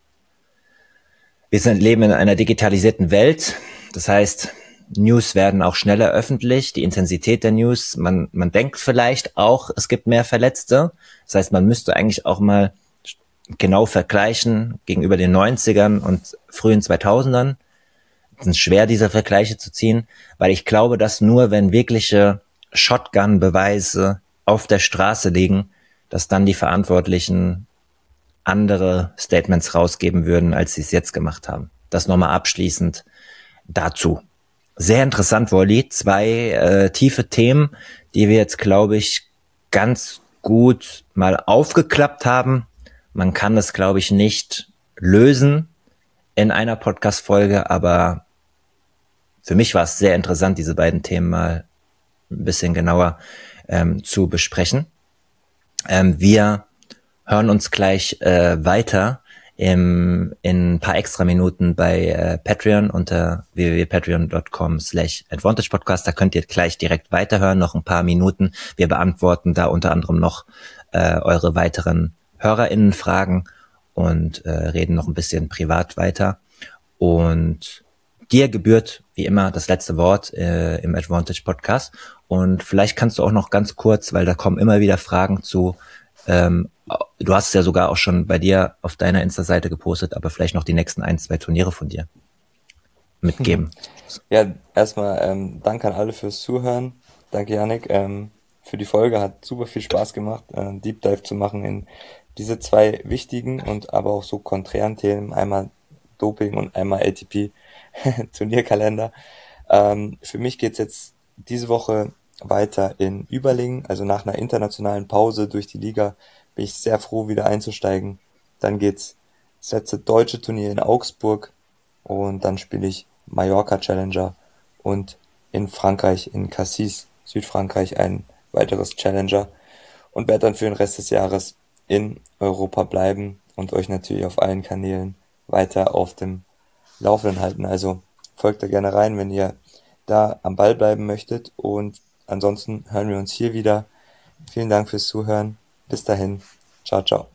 Wir sind, leben in einer digitalisierten Welt, das heißt, News werden auch schneller öffentlich, die Intensität der News, man, man denkt vielleicht auch, es gibt mehr Verletzte, das heißt, man müsste eigentlich auch mal genau vergleichen gegenüber den neunzigern und frühen zweitausendern. Es ist schwer, diese Vergleiche zu ziehen, weil ich glaube, dass nur wenn wirkliche Shotgun-Beweise auf der Straße liegen, dass dann die Verantwortlichen andere Statements rausgeben würden, als sie es jetzt gemacht haben. Das nochmal abschließend dazu. Sehr interessant, Wolli. Zwei äh, tiefe Themen, die wir jetzt, glaube ich, ganz gut mal aufgeklappt haben. Man kann es, glaube ich, nicht lösen in einer Podcast-Folge, aber für mich war es sehr interessant, diese beiden Themen mal ein bisschen genauer ähm, zu besprechen. Ähm, wir hören uns gleich äh, weiter im, in ein paar extra Minuten bei äh, Patreon unter w w w punkt patreon punkt com slash advantage podcast. Da könnt ihr gleich direkt weiterhören, noch ein paar Minuten. Wir beantworten da unter anderem noch äh, eure weiteren HörerInnen-Fragen und äh, reden noch ein bisschen privat weiter. Und dir gebührt wie immer das letzte Wort äh, im Advantage Podcast. Und vielleicht kannst du auch noch ganz kurz, weil da kommen immer wieder Fragen zu, ähm, du hast es ja sogar auch schon bei dir auf deiner Insta-Seite gepostet, aber vielleicht noch die nächsten ein, zwei Turniere von dir mitgeben. Ja, erstmal ähm, danke an alle fürs Zuhören. Danke, Yannick, ähm, für die Folge. Hat super viel Spaß gemacht, äh, einen Deep Dive zu machen in diese zwei wichtigen und aber auch so konträren Themen. Einmal Doping und einmal A T P Turnierkalender. Ähm, für mich geht's jetzt diese Woche weiter in Überlingen. Also nach einer internationalen Pause durch die Liga bin ich sehr froh, wieder einzusteigen. Dann geht's das letzte deutsche Turnier in Augsburg und dann spiele ich Mallorca Challenger und in Frankreich, in Cassis, Südfrankreich, ein weiteres Challenger und werde dann für den Rest des Jahres in Europa bleiben und euch natürlich auf allen Kanälen weiter auf dem Laufenden halten. Also folgt da gerne rein, wenn ihr da am Ball bleiben möchtet, und ansonsten hören wir uns hier wieder. Vielen Dank fürs Zuhören. Bis dahin. Ciao, ciao.